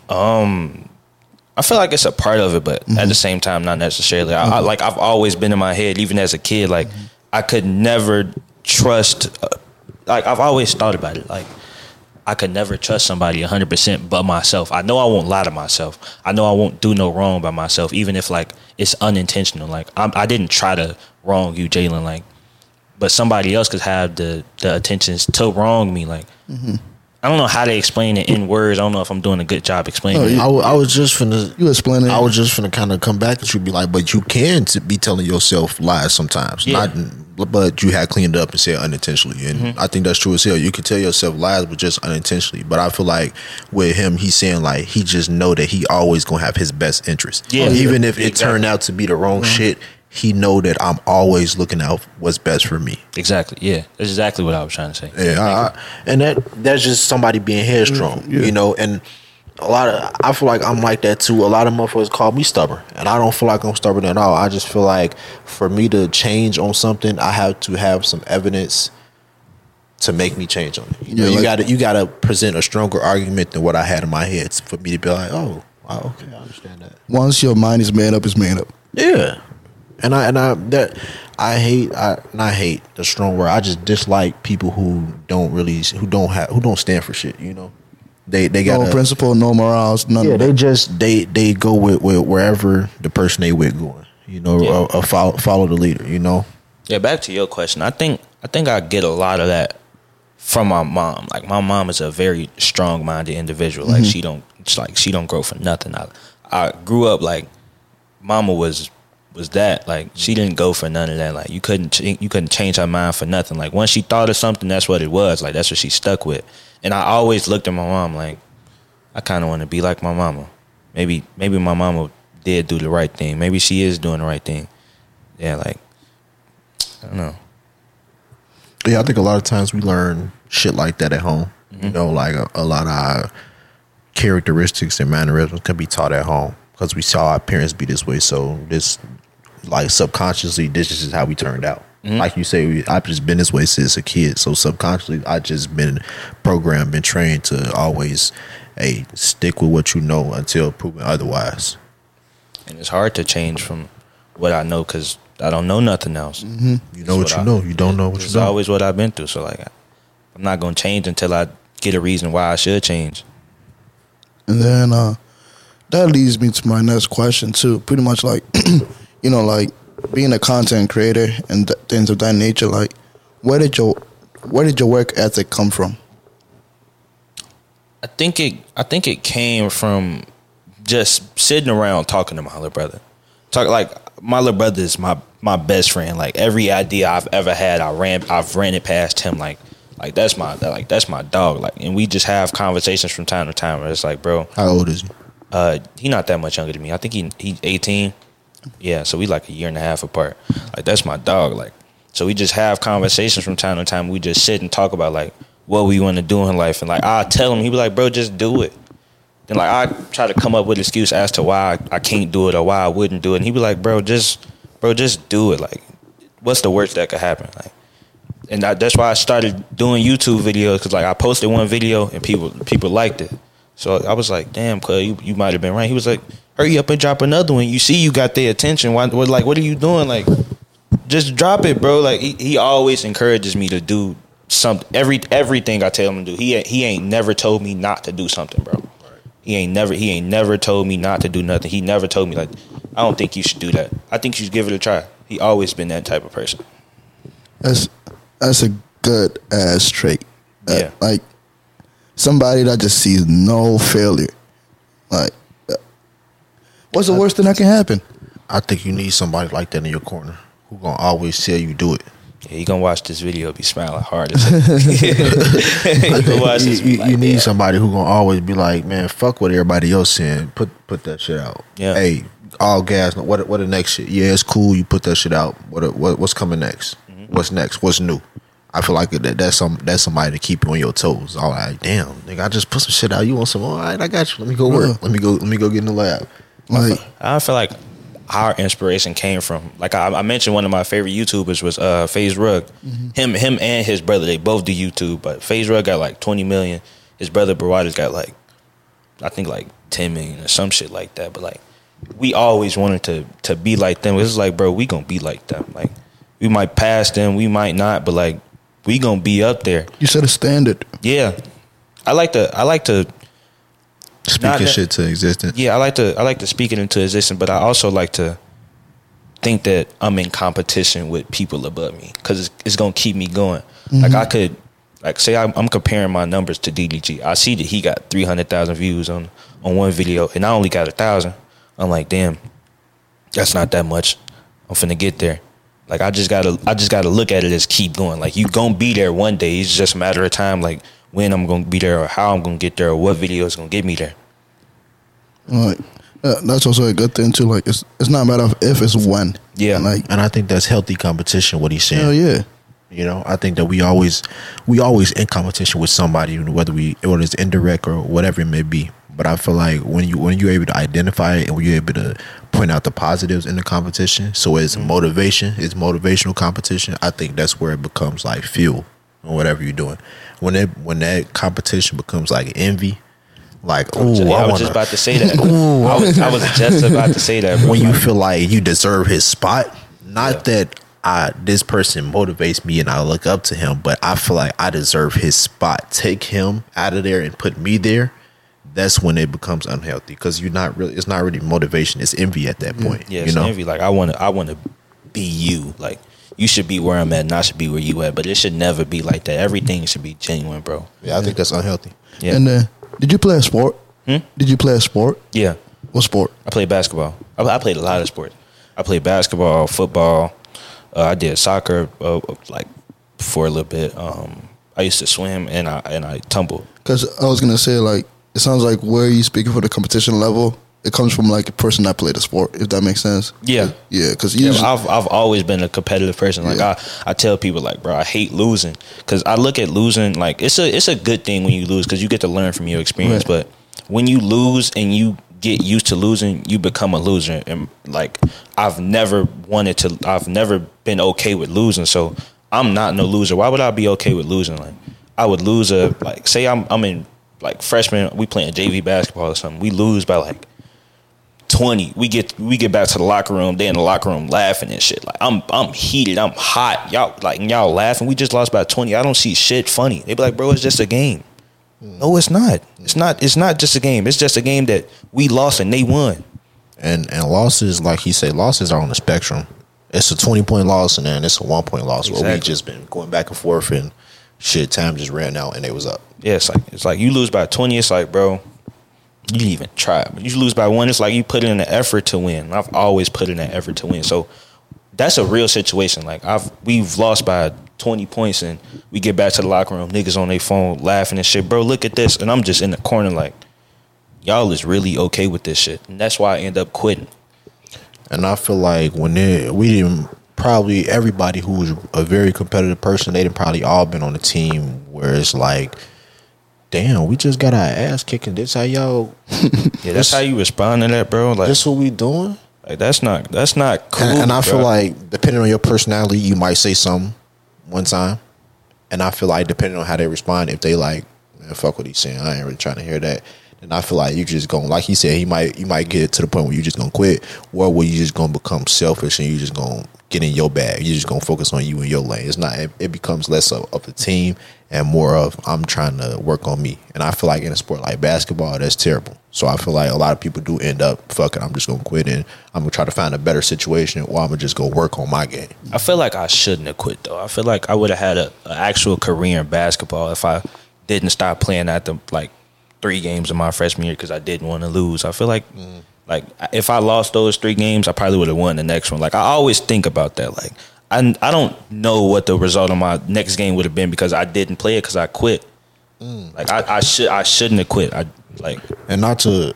I feel like it's a part of it, but at the same time, not necessarily. I've always been in my head, even as a kid, like I could never trust. Like I've always thought about it, like I could never trust somebody 100% but myself. I know I won't lie to myself. I know I won't do no wrong by myself, even if like it's unintentional. Like I didn't try to wrong you, Jalen. Like, but somebody else could have the intentions to wrong me. Like. I don't know how to explain it in words. I don't know if I'm doing a good job explaining it. I was just finna. You explain it. I was just finna kind of come back and you be like, but you can be telling yourself lies sometimes. Yeah. But you had cleaned up and said unintentionally, and I think that's true as hell. You can tell yourself lies, but just unintentionally. But I feel like with him, he's saying like he just know that he always gonna have his best interest. Yeah. Even if it Exactly. turned out to be the wrong shit, he know that I'm always looking out what's best for me. Exactly. Yeah, that's exactly what I was trying to say. Yeah, and that's just somebody being headstrong, you know. And I feel like I'm like that too. A lot of motherfuckers call me stubborn, and I don't feel like I'm stubborn at all. I just feel like for me to change on something, I have to have some evidence to make me change on it. You know, you gotta present a stronger argument than what I had in my head for me to be like, oh, wow, okay, I understand that. Once your mind is made up, it's made up. Yeah. I hate the strong word. I just dislike people who don't stand for shit. You know, they got No principle, no morals, none. Yeah, of they they go with wherever the person they with going. You know, or follow the leader. You know. Yeah, back to your question. I think I get a lot of that from my mom. Like my mom is a very strong-minded individual. Like she don't grow for nothing. I grew up like mama was that. Like she didn't go for none of that. Like you couldn't change her mind for nothing. Like once she thought of something, that's what it was. Like that's what she stuck with. And I always looked at my mom like I kind of want to be like my mama. Maybe my mama did do the right thing. Maybe she is doing the right thing. Yeah, like I don't know. Yeah, I think a lot of times we learn shit like that at home. You know, like a lot of our characteristics and mannerisms can be taught at home because we saw our parents be this way. So this, like subconsciously, this is how we turned out. Like you say, I've just been this way since a kid. So subconsciously, I just been programmed, been trained to always, stick with what you know until proven otherwise. And it's hard to change from what I know because I don't know nothing else. You know what you know. You don't know what you It's don't. always what I've been through. So like, I'm not gonna change until I get a reason why I should change. And then that leads me to my next question too. Pretty much like, you know, like being a content creator and things of that nature. Like, where did your work ethic come from? I think it came from just sitting around talking to my little brother. My little brother is my best friend. Like every idea I've ever had, I've ran it past him. Like that's my dog. Like, and we just have conversations from time to time. Where it's like, bro, How old is he? He not that much younger than me. I think he's 18. Yeah, so we like a year and a half apart. Like that's my dog. Like, so we just have conversations from time to time. We just sit and talk about like what we want to do in life, and like I tell him, he be like, bro, just do it. Then like I try to come up with an excuse as to why I can't do it or why I wouldn't do it, and he be like, bro, just do it. Like, what's the worst that could happen? Like, and that's why I started doing YouTube videos because like I posted one video and people liked it. So I was like, damn, cuz you might have been right. He was like, hurry up and drop another one. You see, you got their attention. What are you doing? Like, just drop it, bro. Like he always encourages me to do everything I tell him to do. He ain't never told me not to do something, bro. He ain't never told me not to do nothing. He never told me like, I don't think you should do that. I think you should give it a try. He always been that type of person. That's a good ass trait. Yeah. Like somebody that just sees no failure. Like, what's the worst thing that can happen? I think you need somebody like that in your corner who gonna always tell you do it. Yeah, he gonna watch this video, be smiling hard as hell. You need somebody who gonna always be like, man, fuck what everybody else saying. Put that shit out. Yeah. Hey, all gas. What the next shit? Yeah, it's cool. You put that shit out. What's coming next? Mm-hmm. What's next? What's new? I feel like that's somebody to keep you on your toes. All right, damn, nigga, I just put some shit out. You want some? All right, I got you. Let me go work. Let me go get in the lab. Like, I feel like our inspiration came from, like I mentioned, one of my favorite YouTubers was FaZe Rug. Mm-hmm. Him and his brother, they both do YouTube, but FaZe Rug got like 20 million. His brother Barada's got like, I think like 10 million or some shit like that. But like, we always wanted to be like them. It's like, bro, we gonna be like them. Like, we might pass them, we might not, but like, we gonna be up there. You set a standard. Yeah, I like to speak your shit to existence. Yeah, I like to speak it into existence, but I also like to think that I'm in competition with people above me because it's gonna keep me going. Mm-hmm. Like I could, like say I'm comparing my numbers to DDG. I see that he got 300,000 views on one video, and I only got 1,000. I'm like, damn, that's not that much. I'm finna get there. Like I just gotta look at it as keep going. Like you gonna be there one day. It's just a matter of time. Like when I'm gonna be there, or how I'm gonna get there, or what video is gonna get me there. Like that's also a good thing too. Like it's not a matter of if, it's when. Yeah. Like, and I think that's healthy competition. What he's saying. Hell yeah. You know, I think that we always in competition with somebody, whether it's indirect or whatever it may be. But I feel like when you're able to identify it and when you're able to point out the positives in the competition, so it's motivation, it's motivational competition. I think that's where it becomes like fuel or whatever you're doing. When that competition becomes like envy, like I was just about to say that. I was just about to say that. Bro. When you feel like you deserve his spot, not that this person motivates me and I look up to him, but I feel like I deserve his spot. Take him out of there and put me there. That's when it becomes unhealthy because it's not really motivation. It's envy at that point. Yeah, it's envy. Like I want to be you. Like you should be where I'm at, and I should be where you at. But it should never be like that. Everything should be genuine, bro. Yeah, I think that's unhealthy. Yeah. And did you play a sport? Did you play a sport? Yeah. What sport? I played basketball. I played a lot of sports. I played basketball, football. I did soccer like for a little bit. I used to swim and I tumbled. Because I was gonna say, like, it sounds like where you speaking for the competition level, it comes from like a person that played a sport, if that makes sense. Yeah, yeah. Because I've always been a competitive person. Like I tell people, like, bro, I hate losing because I look at losing like it's a good thing when you lose because you get to learn from your experience. Right. But when you lose and you get used to losing, you become a loser. And like I've never been okay with losing. So I'm not no loser. Why would I be okay with losing? Like I would lose say I'm in like freshman, we playing JV basketball or something. We lose by like 20. We get back to the locker room. They in the locker room laughing and shit. Like I'm heated. I'm hot. Y'all laughing. We just lost by 20. I don't see shit funny. They be like, bro, it's just a game. No, it's not. It's not just a game. It's just a game that we lost and they won. And losses, like he said, losses are on the spectrum. It's a 20-point loss and then it's a 1-point loss where we just been going back and forth and shit. Time just ran out and it was up. Yeah, it's like you lose by 20. It's like, bro, you didn't even try. But you lose by 1. It's like you put in an effort to win. I've always put in an effort to win. So that's a real situation. Like we've lost by 20 points and we get back to the locker room, niggas on their phone laughing and shit. Bro, look at this. And I'm just in the corner like, y'all is really okay with this shit. And that's why I end up quitting. And I feel like probably everybody who was a very competitive person, they done probably all been on a team where it's like, damn, we just got our ass kicking. This how y'all yeah, that's how you respond to that, bro. Like this what we doing? Like that's not cool. And I feel like depending on your personality, you might say something one time. And I feel like depending on how they respond, if they like, man, fuck what he's saying, I ain't really trying to hear that. And I feel like you just gonna, like he said, you might get to the point where you just gonna quit, or where you just gonna become selfish and you just gonna get in your bag. You're just gonna focus on you and your lane. It's not. It becomes less of the team and more of I'm trying to work on me. And I feel like in a sport like basketball, that's terrible. So I feel like a lot of people do end up, fuck it, I'm just gonna quit and I'm gonna try to find a better situation, or I'm gonna just go work on my game. I feel like I shouldn't have quit though. I feel like I would have had an actual career in basketball if I didn't stop playing after like 3 games of my freshman year because I didn't want to lose. I feel like if I lost those 3 games, I probably would have won the next one. Like I always think about that. Like I don't know what the result of my next game would have been because I didn't play it because I quit. Like I shouldn't have quit. And not to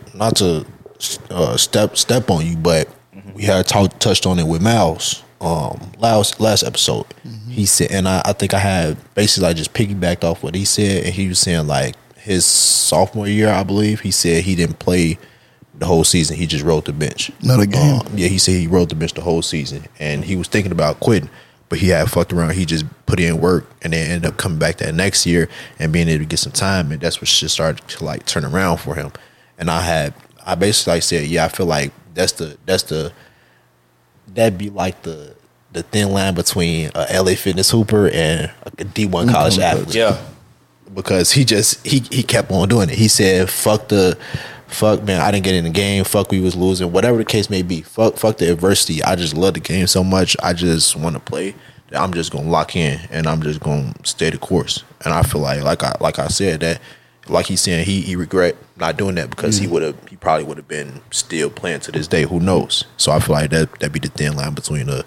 step on you, but we had touched on it with Miles last episode. He said, and I think I had basically like just piggybacked off what he said, and he was saying like his sophomore year, I believe, he said he didn't play the whole season. He just rode the bench. Not a game. Yeah, he said he rode the bench the whole season, and he was thinking about quitting, but he had fucked around. He just put in work, and then ended up coming back that next year and being able to get some time, and that's what shit started to like turn around for him. And I basically like said, yeah, I feel like that'd be like the thin line between a LA Fitness hooper and a D1 college athlete. Yeah. Because he kept on doing it. He said, fuck man, I didn't get in the game, fuck we was losing, whatever the case may be. Fuck the adversity. I just love the game so much. I just want to play. I'm just gonna lock in and I'm just gonna stay the course. And I feel like I said that, like he's saying he regret not doing that because he probably would have been still playing to this day. Who knows? So I feel like that'd be the thin line between a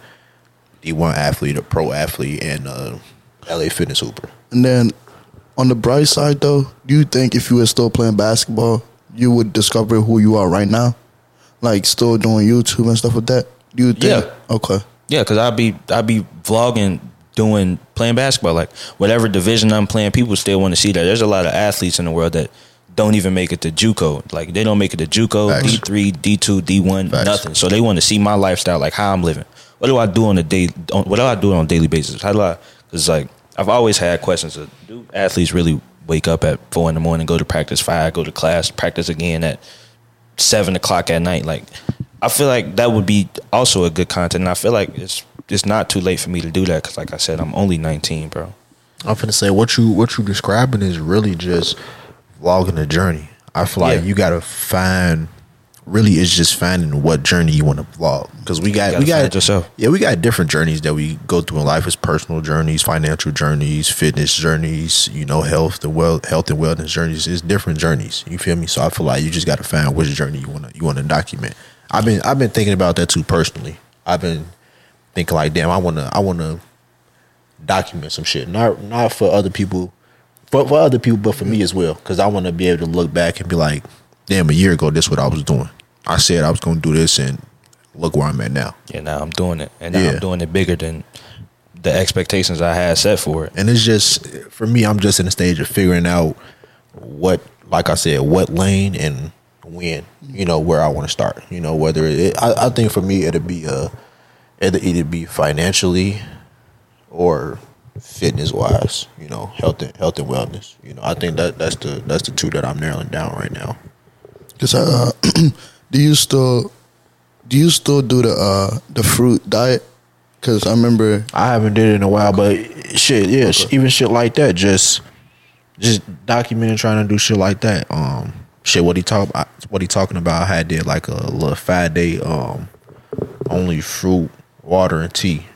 D1 athlete, a pro athlete, and a LA Fitness hooper. And then on the bright side, though, do you think if you were still playing basketball, you would discover who you are right now? Like still doing YouTube and stuff like that? Do you think? Yeah. Okay. Yeah, because I'd be vlogging, playing basketball. Like whatever division I'm playing, people still want to see that. There's a lot of athletes in the world that don't even make it to JUCO. Like they don't make it to JUCO, Facts. D3, D2, D1, Facts. nothing. So they want to see my lifestyle, like how I'm living. What do I do on a daily basis? Because like I've always had questions of, do athletes really wake up at 4 a.m, go to practice 5, go to class, practice again at 7 o'clock at night? Like I feel like that would be also a good content. And I feel like it's not too late for me to do that because, like I said, I'm only 19, bro. I'm finna say what you describing is really just vlogging the journey. I feel like you gotta find. Really, it's just finding what journey you want to vlog, because we got yourself. Yeah, we got different journeys that we go through in life. It's personal journeys, financial journeys, fitness journeys, health and wellness journeys. It's different journeys. You feel me? So I feel like you just got to find which journey you want to document. I've been thinking about that too personally. I've been thinking like, damn, I want to document some shit, not for other people, for other people, but for me as well, because I want to be able to look back and be like, damn, a year ago, this is what I was doing. I said I was going to do this, and look where I'm at now. Yeah, now I'm doing it. And now I'm doing it bigger than the expectations I had set for it. And it's just, for me, I'm just in the stage of figuring out what, like I said, what lane and when, where I want to start. Whether I think for me, it'd be either be financially or fitness-wise, health and wellness. I think that's the two that I'm narrowing down right now. Cause do you still do the fruit diet? Cause I remember I haven't did it in a while, but shit, yeah, even shit like that, just documenting, trying to do shit like that. Shit, what he talking about? I did like a little 5-day only fruit, water, and tea.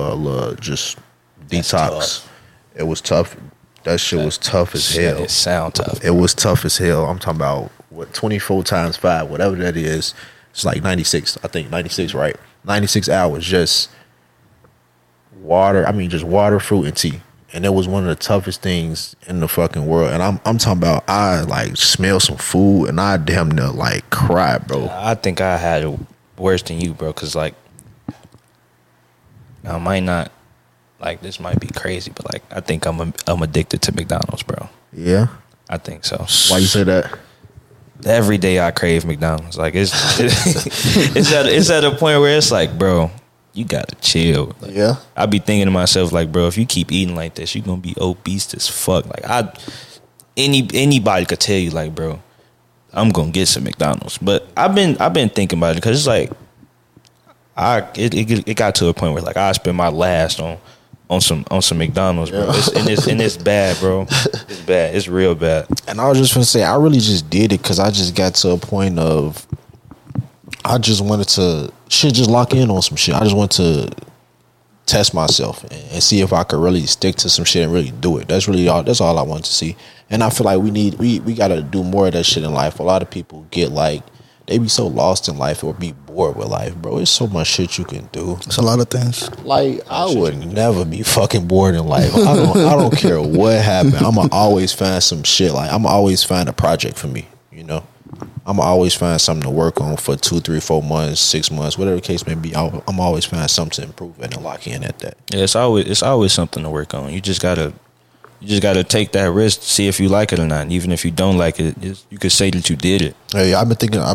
Just detox. It was tough. That shit was tough as hell. It sound tough. It was tough as hell. I'm talking about 24 times 5, whatever that is. It's like 96. I think 96, right? 96 hours just water. I mean, just water, fruit, and tea. And it was one of the toughest things in the fucking world. And I'm talking about, I like smell some food and I damn near like cry, bro. I think I had it worse than you, bro. Cause like I might not, like, this might be crazy, but like I think I'm addicted to McDonald's, bro. Yeah, I think so. Why you say that? Every day I crave McDonald's. Like it's at a point where it's like, bro, you gotta chill. Like, yeah, I be thinking to myself like, bro, if you keep eating like this, you're gonna be obese as fuck. Like anybody could tell you, like, bro, I'm gonna get some McDonald's. But I've been thinking about it because it's like it got to a point where like I spent my last on some McDonald's, bro. It's bad, bro. It's bad. It's real bad. And I was just gonna say, I really just did it because I just got to a point of I just wanted to just lock in on some shit. I just want to test myself and see if I could really stick to some shit and really do it. That's all I want to see. And I feel like we gotta do more of that shit in life. A lot of people get like they be so lost in life or be bored with life, bro. It's so much shit you can do. It's a lot of things. Like I would never be fucking bored in life. I don't care what happened. I'ma always find some shit. Like I'ma always find a project for me. You know, I'ma always find something to work on for 2, 3, 4 months, 6 months, whatever the case may be. I'm always find something to improve and lock in at that. Yeah, it's always something to work on. You just gotta take that risk to see if you like it or not. And even if you don't like it, you could say that you did it. Hey, I'm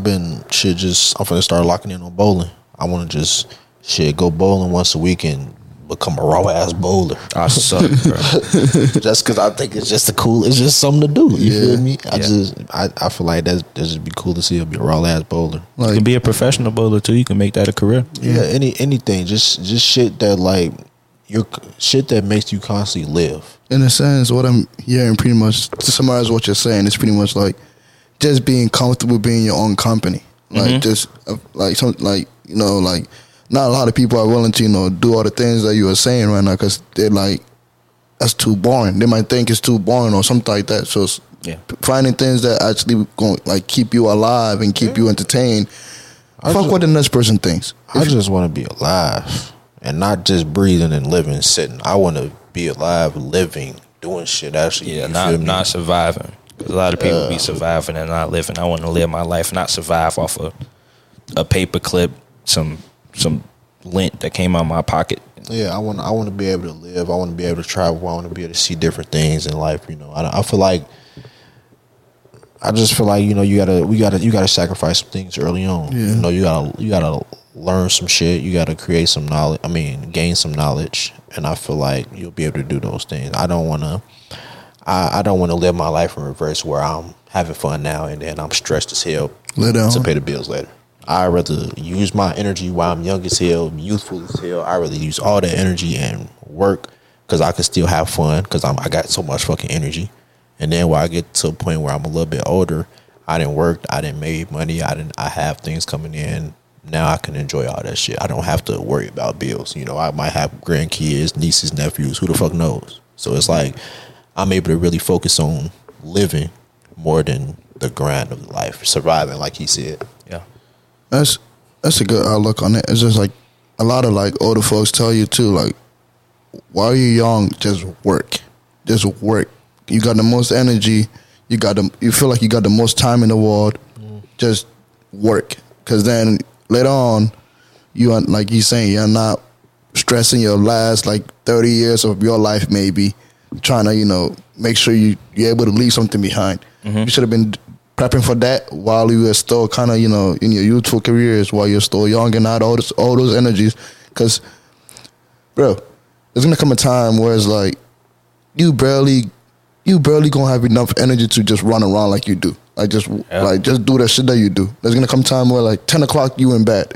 finna start locking in on bowling. I want to just go bowling once a week and become a raw ass bowler. I suck, bro. Just because I think it's just it's just something to do. You feel me? I feel like that just be cool to see it be a raw ass bowler. Like, you can be a professional bowler too. You can make that a career. Yeah, anything. Just shit that like your shit that makes you constantly live. In a sense, what I'm hearing pretty much to summarize what you're saying is pretty much like just being comfortable being your own company. Like just like something like like not a lot of people are willing to do all the things that you are saying right now because they're like that's too boring. They might think it's too boring or something like that. So finding things that actually going like keep you alive and keep you entertained. Fuck what the next person thinks. I just want to be alive and not just breathing and living, sitting. I want to be alive, living, doing shit. Actually, not surviving. Because a lot of people be surviving and not living. I want to live my life, not survive off of a paper clip, some lint that came out of my pocket. Yeah, I want to be able to live. I want to be able to travel. I want to be able to see different things in life. I feel like. I just feel like you gotta sacrifice some things early on. Yeah. You gotta learn some shit. You gotta create some knowledge. Gain some knowledge. And I feel like you'll be able to do those things. I don't want to live my life in reverse where I'm having fun now and then I'm stressed as hell to pay the bills later. I'd rather use my energy while I'm young as hell, youthful as hell. I'd rather use all that energy and work because I can still have fun because I got so much fucking energy. And then when I get to a point where I'm a little bit older, I didn't work, I didn't make money, I have things coming in. Now I can enjoy all that shit. I don't have to worry about bills. I might have grandkids, nieces, nephews, who the fuck knows? So it's like I'm able to really focus on living more than the grind of life, surviving, like he said. Yeah, that's a good outlook on it. It's just like a lot of like older folks tell you too, like while you're young, just work. You got the most energy. You feel like you got the most time in the world. Just work, because then later on, you are, like you're saying, you're not stressing your last like 30 years of your life, maybe trying to make sure you're able to leave something behind. You should have been prepping for that while you were still kind of in your youthful careers, while you're still young and not all those energies. Because, bro, there's gonna come a time where it's like you barely gonna have enough energy to just run around like you do. Like just do that shit that you do. There's gonna come a time where like 10 o'clock you in bed.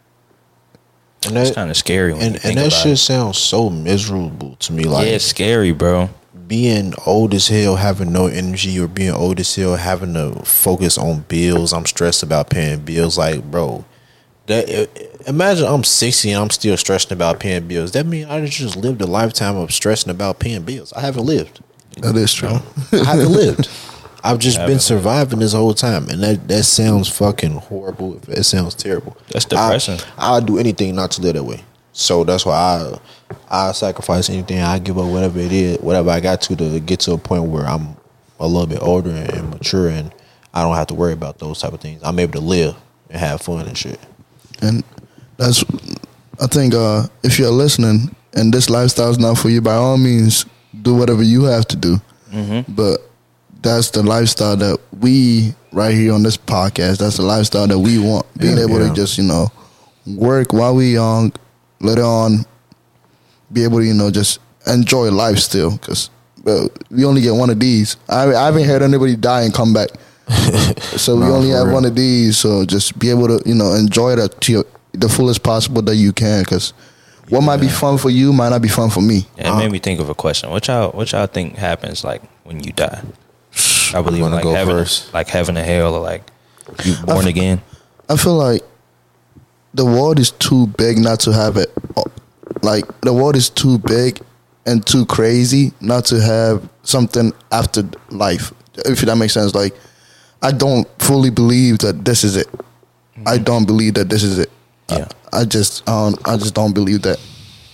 And that's kind of scary. And that shit sounds so miserable to me. Like, yeah, it's scary, bro. Being old as hell, having no energy, or being old as hell, having to focus on bills. I'm stressed about paying bills. Like, bro, imagine I'm 60 and I'm still stressing about paying bills. That means I just lived a lifetime of stressing about paying bills. I haven't lived. That is true. I haven't lived. I've just been surviving this whole time, and that sounds fucking horrible. It sounds terrible. That's depressing. I'll do anything not to live that way. So that's why I sacrifice anything. I give up whatever it is, whatever I got to get to a point where I'm a little bit older and mature, and I don't have to worry about those type of things. I'm able to live and have fun and shit. And that's, I think, if you're listening and this lifestyle is not for you, by all means, do whatever you have to do. But that's the lifestyle that we right here on this podcast. That's the lifestyle that we want. Being able to just work while we young, later on be able to just enjoy life still. Because we only get one of these. I haven't heard anybody die and come back. So we only have one of these. So just be able to enjoy that the fullest possible that you can, because what might be fun for you might not be fun for me. And it made me think of a question. What y'all think happens like when you die? I believe in like heaven and hell, or like you born again. I feel like the world is too big not to have it. Like the world is too big and too crazy not to have something after life. If that makes sense. Like I don't fully believe that this is it. Mm-hmm. I don't believe that this is it. Yeah. I just don't believe that.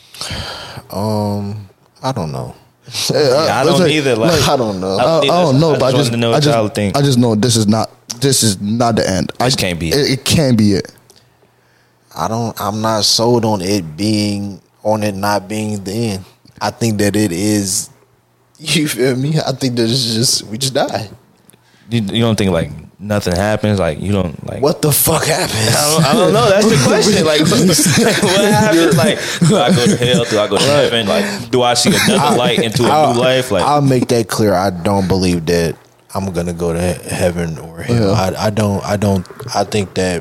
I don't know. I don't either. Like, I don't know. I don't know. But I just know this is not the end. This can't be it. It can't be it. I'm not sold on it not being the end. I think that it is. You feel me? I think that it's just we just die. You don't think like nothing happens? Like you don't like what the fuck happens? I don't know. That's the question. Like what happens? Like do I go to hell? Do I go to heaven? Like do I see another light into a new life? Like I'll make that clear. I don't believe that I'm gonna go to heaven or hell. Yeah. I don't. I think that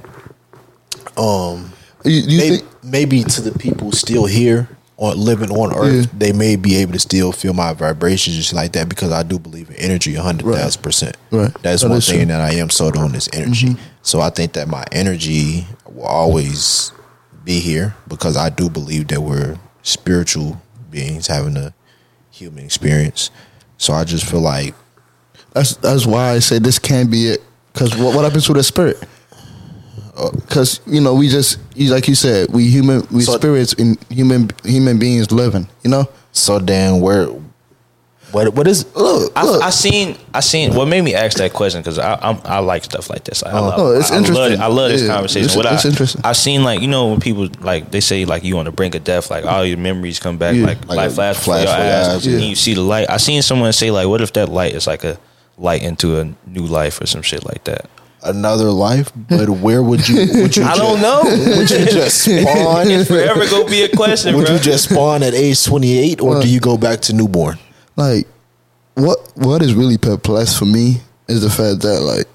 maybe to the people still here or living on Earth, they may be able to still feel my vibrations just like that, because I do believe in energy 100,000%. Right. That's one thing that I am sold on is energy. Mm-hmm. So I think that my energy will always be here, because I do believe that we're spiritual beings having a human experience. So I just feel like that's why I say this can't be it. Because what happens to the spirit? Because we just like you said, we spirits in human beings living. So then what is look? I seen what made me ask that question, because I like stuff like this. It's interesting. I love this conversation. It's interesting. I've seen when people like they say like you on the brink of death, like all your memories come back, like flash before your eyes, and you see the light. I seen someone say like, what if that light is like a light into a new life or some shit like that? Another life, but where would you I don't know. Would you just spawn? It's forever gonna be a question. Would you just spawn at age 28, or do you go back to newborn? Like, what is really perplexed for me is the fact that like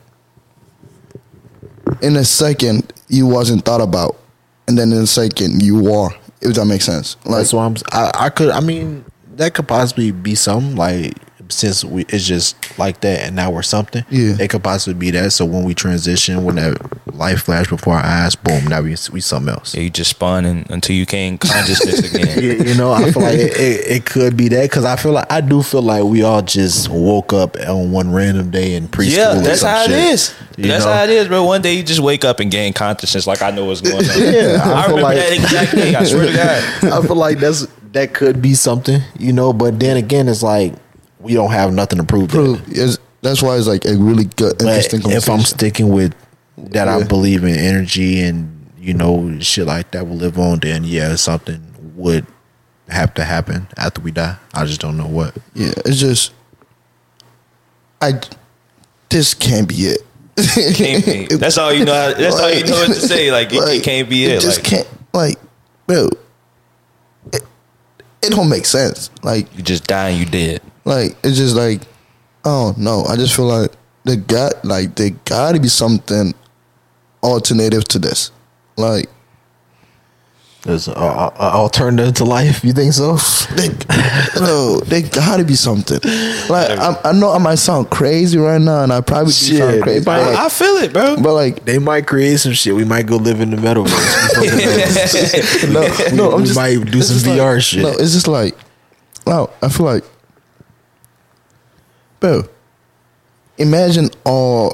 in a second you wasn't thought about, and then in a second you are. If that makes sense. Like, that's why that could possibly be something like. Since it's just like that, and now we're something. Yeah, it could possibly be that. So when we transition, when that life flash before our eyes, boom, now we something else. Yeah, you just spawn until you gain consciousness again. I feel like it could be that, because I do feel like we all just woke up on one random day in preschool. Yeah, that's how it is. That's how it is, bro. One day you just wake up and gain consciousness. Like I know what's going on. Yeah, I remember that exact day. I swear to God. I feel like that could be something, But then again, it's like, we don't have nothing to prove. That's why it's like a really good, interesting conversation. If I'm sticking with that, I believe in energy and shit like that will live on, then something would have to happen after we die. I just don't know what. Yeah, it's just this can't be it. Can't be. That's all you know. That's all you know what to say. Like it can't be it. It just can't. Like, bro, it don't make sense. Like you just die and you dead. Like it's just like, oh no, I just feel like there got to be something alternative to this. Like there's an alternative to life. You think so? There got to be something. Like I know I might sound crazy right now, and I probably do sound crazy. But I feel it, bro. But like they might create some shit. We might go live in the metaverse. We might do some VR shit. No, it's just like, I feel like. Bro, imagine all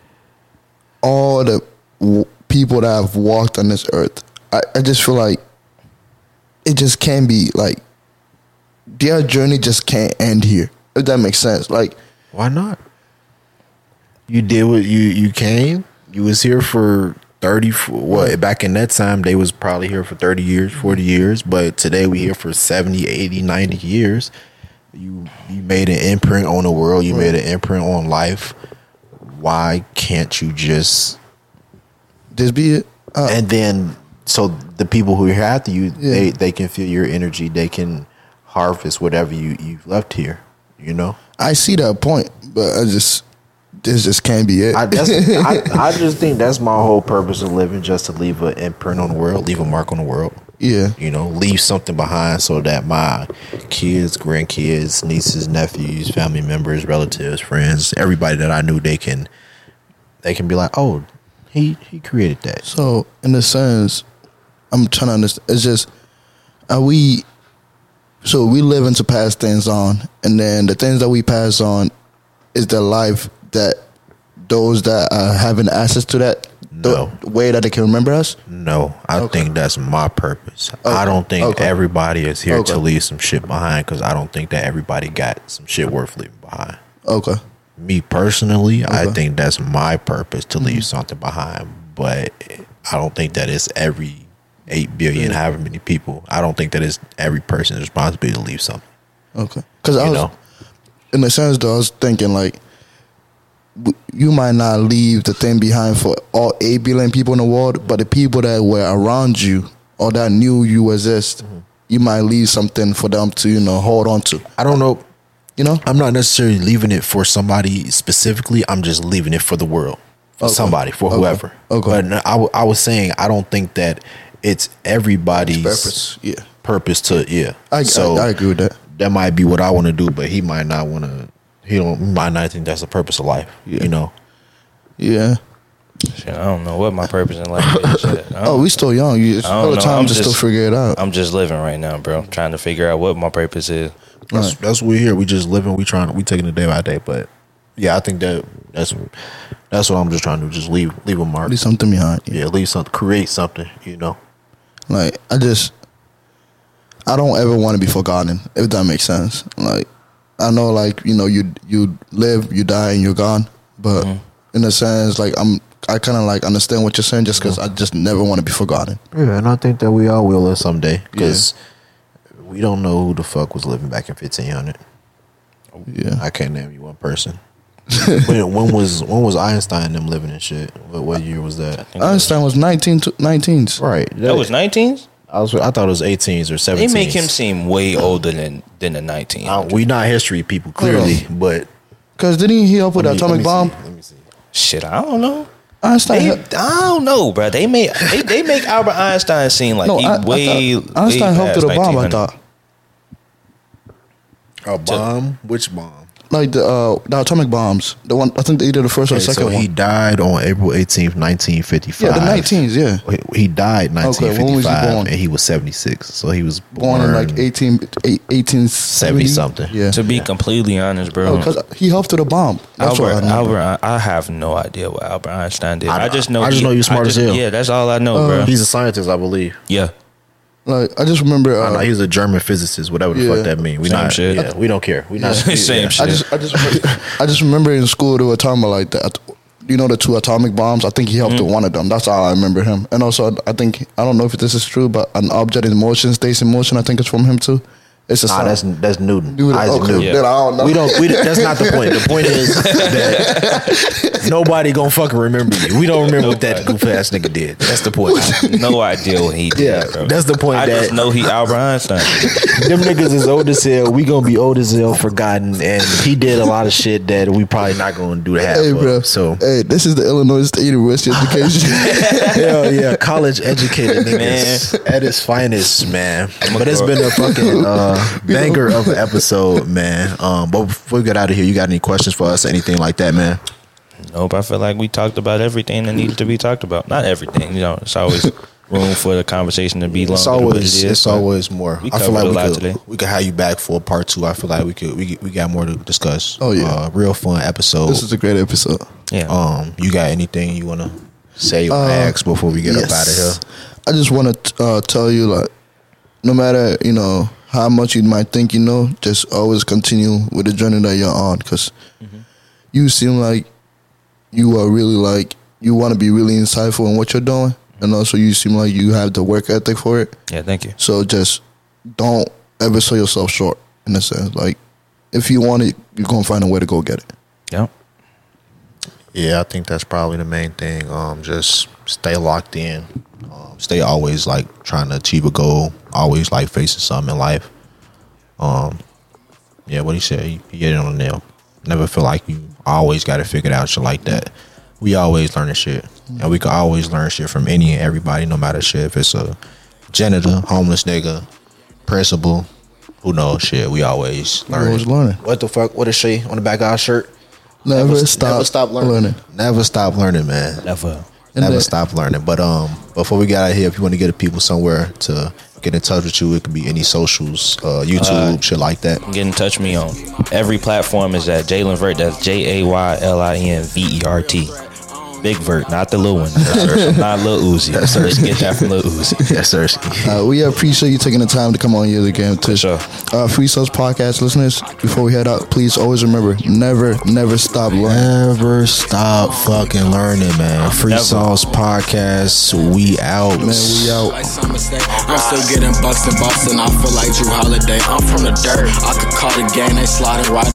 the people that have walked on this earth. I just feel like it just can't be like their journey just can't end here. If that makes sense. Like, why not? You did what you came. You was here for 30. Back in that time, they was probably here for 30 years, 40 years. But today we here for 70, 80, 90 years. You made an imprint on the world. You made an imprint on life. Why can't you just be it? And then, so the people who are here after you, they can feel your energy. They can harvest whatever you've left here. I see that point, but this just can't be it. I just think that's my whole purpose of living, just to leave an imprint on the world, leave a mark on the world. Yeah. You know, leave something behind so that my kids, grandkids, nieces, nephews, family members, relatives, friends, everybody that I knew, they can be like, oh, he created that. So in a sense, I'm trying to understand. It's just, we live to pass things on, and then the things that we pass on is the life that those that are having access to that. No. The way that they can remember us? No, I think that's my purpose. Okay. I don't think everybody is here Okay. to leave some shit behind, because I don't think that everybody got some shit worth leaving behind. Okay. Me personally, I Okay. think that's my purpose, to leave something behind. But I don't think that it's every 8 billion, however many people. I don't think that it's every person's responsibility to leave something. Okay. Because You know? in a sense, though, I was thinking like, you might not leave the thing behind for all 8 billion people in the world, but the people that were around you or that knew you exist, you might leave something for them to, hold on to. I don't know. I'm not necessarily leaving it for somebody specifically. I'm just leaving it for the world, for somebody, for whoever. Okay. But no, I was saying, I don't think that it's everybody's purpose. Yeah. purpose to, I agree with that. That might be what I want to do, but he might not want to. He might not think that's the purpose of life. Yeah. You know. Yeah. Shit, I don't know what my purpose in life is. Shit. We still young. It's I don't all the know. time I'm to still just- figure it out. I'm just living right now, bro. Trying to figure out what my purpose is. That's what we here. We just living. We taking it day by day. But yeah, I think that's what I'm just trying to do. Just leave a mark. Leave something behind. Yeah, leave something. Create something. You know. Like, I don't ever want to be forgotten, if that makes sense. Like, I know, like, you live, you die, and you're gone. But in a sense, like, I kind of like understand what you're saying, just because I just never want to be forgotten. Yeah, and I think that we all will someday, because we don't know who the fuck was living back in 1500. Yeah. I can't name you one person. when was Einstein and them living and shit? What year was that? Einstein was 19s. Right. That was 19s? I thought it was 18s or 17s. They make him seem way older than the 19s. We not history people, clearly, but Because didn't he help with the let atomic me bomb? see. Let me see. Shit, I don't know. Einstein. I don't know, bro. They make Albert Einstein seem like Einstein helped with the bomb, I thought. A bomb? Which bomb? Like the atomic bombs. The one, I think they either the first or the second so he one. died on April 18th, 1955. Yeah, the 19s, yeah. He died in Okay, when was he 1955, born? and he was 76. So he was Born in like 1870 70-something. Yeah. To be completely honest, bro. Because he helped with the bomb. That's what I remember. I have no idea what Albert Einstein did. I just know I just know he was smart as hell. Yeah, that's all I know, bro. He's a scientist, I believe. Yeah. Like, I just remember. I know he's a German physicist, whatever the fuck that means. We Same not shit. Yeah, we don't care. We not Same shit. I just remember in school they were talking about like that. The 2 atomic bombs. I think he helped with one of them. That's all I remember him. And also, I don't know if this is true, but an object in motion stays in motion. I think it's from him too. It's a Nah, sign. that's Newton. Dude, Isaac okay. Newton. Yeah. Then I don't know. We don't. That's not the point. The point is that nobody gonna fucking remember you. We don't remember what that goof ass nigga did. That's the point. No idea what he did. Yeah, bro. that's the point. I that just know he Albert Einstein. them niggas is old as hell. We gonna be old as hell, forgotten, and he did a lot of shit that we probably not gonna do to half Hey, of. bro. So Hey, this is the Illinois State University education. hell yeah, college educated niggas at its finest, man. But it's been a fucking banger of an episode, man. But before we get out of here, you got any questions for us? Anything like that, man? Nope, I feel like we talked about everything that needed to be talked about. Not everything, it's always room for the conversation to be longer. It's always more. We I feel covered a like lot today. we could have you back for part 2. I feel like we got more to discuss. Oh, yeah. Real fun episode. This is a great episode. Yeah. You got anything you wanna say or ask before we get up out of here? I just want to tell you, like, no matter how much you might think just always continue with the journey that you're on, because you seem like you are really like you want to be really insightful in what you're doing, and also you seem like you have the work ethic for it. Yeah, thank you. So just don't ever sell yourself short, in a sense. Like, if you want it, you're gonna find a way to go get it. Yeah. Yeah, I think that's probably the main thing. Just stay locked in. Stay always like trying to achieve a goal. Always like facing something in life. Yeah, what he said, he hit it on the nail. Never feel like you always got to figure it out, shit like that. We always learning shit. And we can always learn shit from any and everybody, no matter shit. If it's a janitor, homeless nigga, principal, who knows shit. We always learning. Always learning. What the fuck? What is she on the back of our shirt? Never stop learning. Never stop learning, man. Never stop learning. But before we get out of here, if you want to get the people somewhere to get in touch with you, it could be any socials, YouTube, shit like that. Get in touch with me on every platform is at Jalen Vert. That's JAYLINVERT. Big Vert, not the little one. Yes, I'm not Lil Uzi. Yes, sir. Let's get that from Lil Uzi. Yes, sir. We appreciate you taking the time to come on here again. To sure. Free Sauce Podcast listeners, before we head out, please always remember, never stop learning. Never stop fucking learning, man. Free Sauce Podcast, we out. Man, we out. I'm still getting bucks in Boston. I feel like Drew Holiday. I'm from the dirt. I could call the game. They sliding right.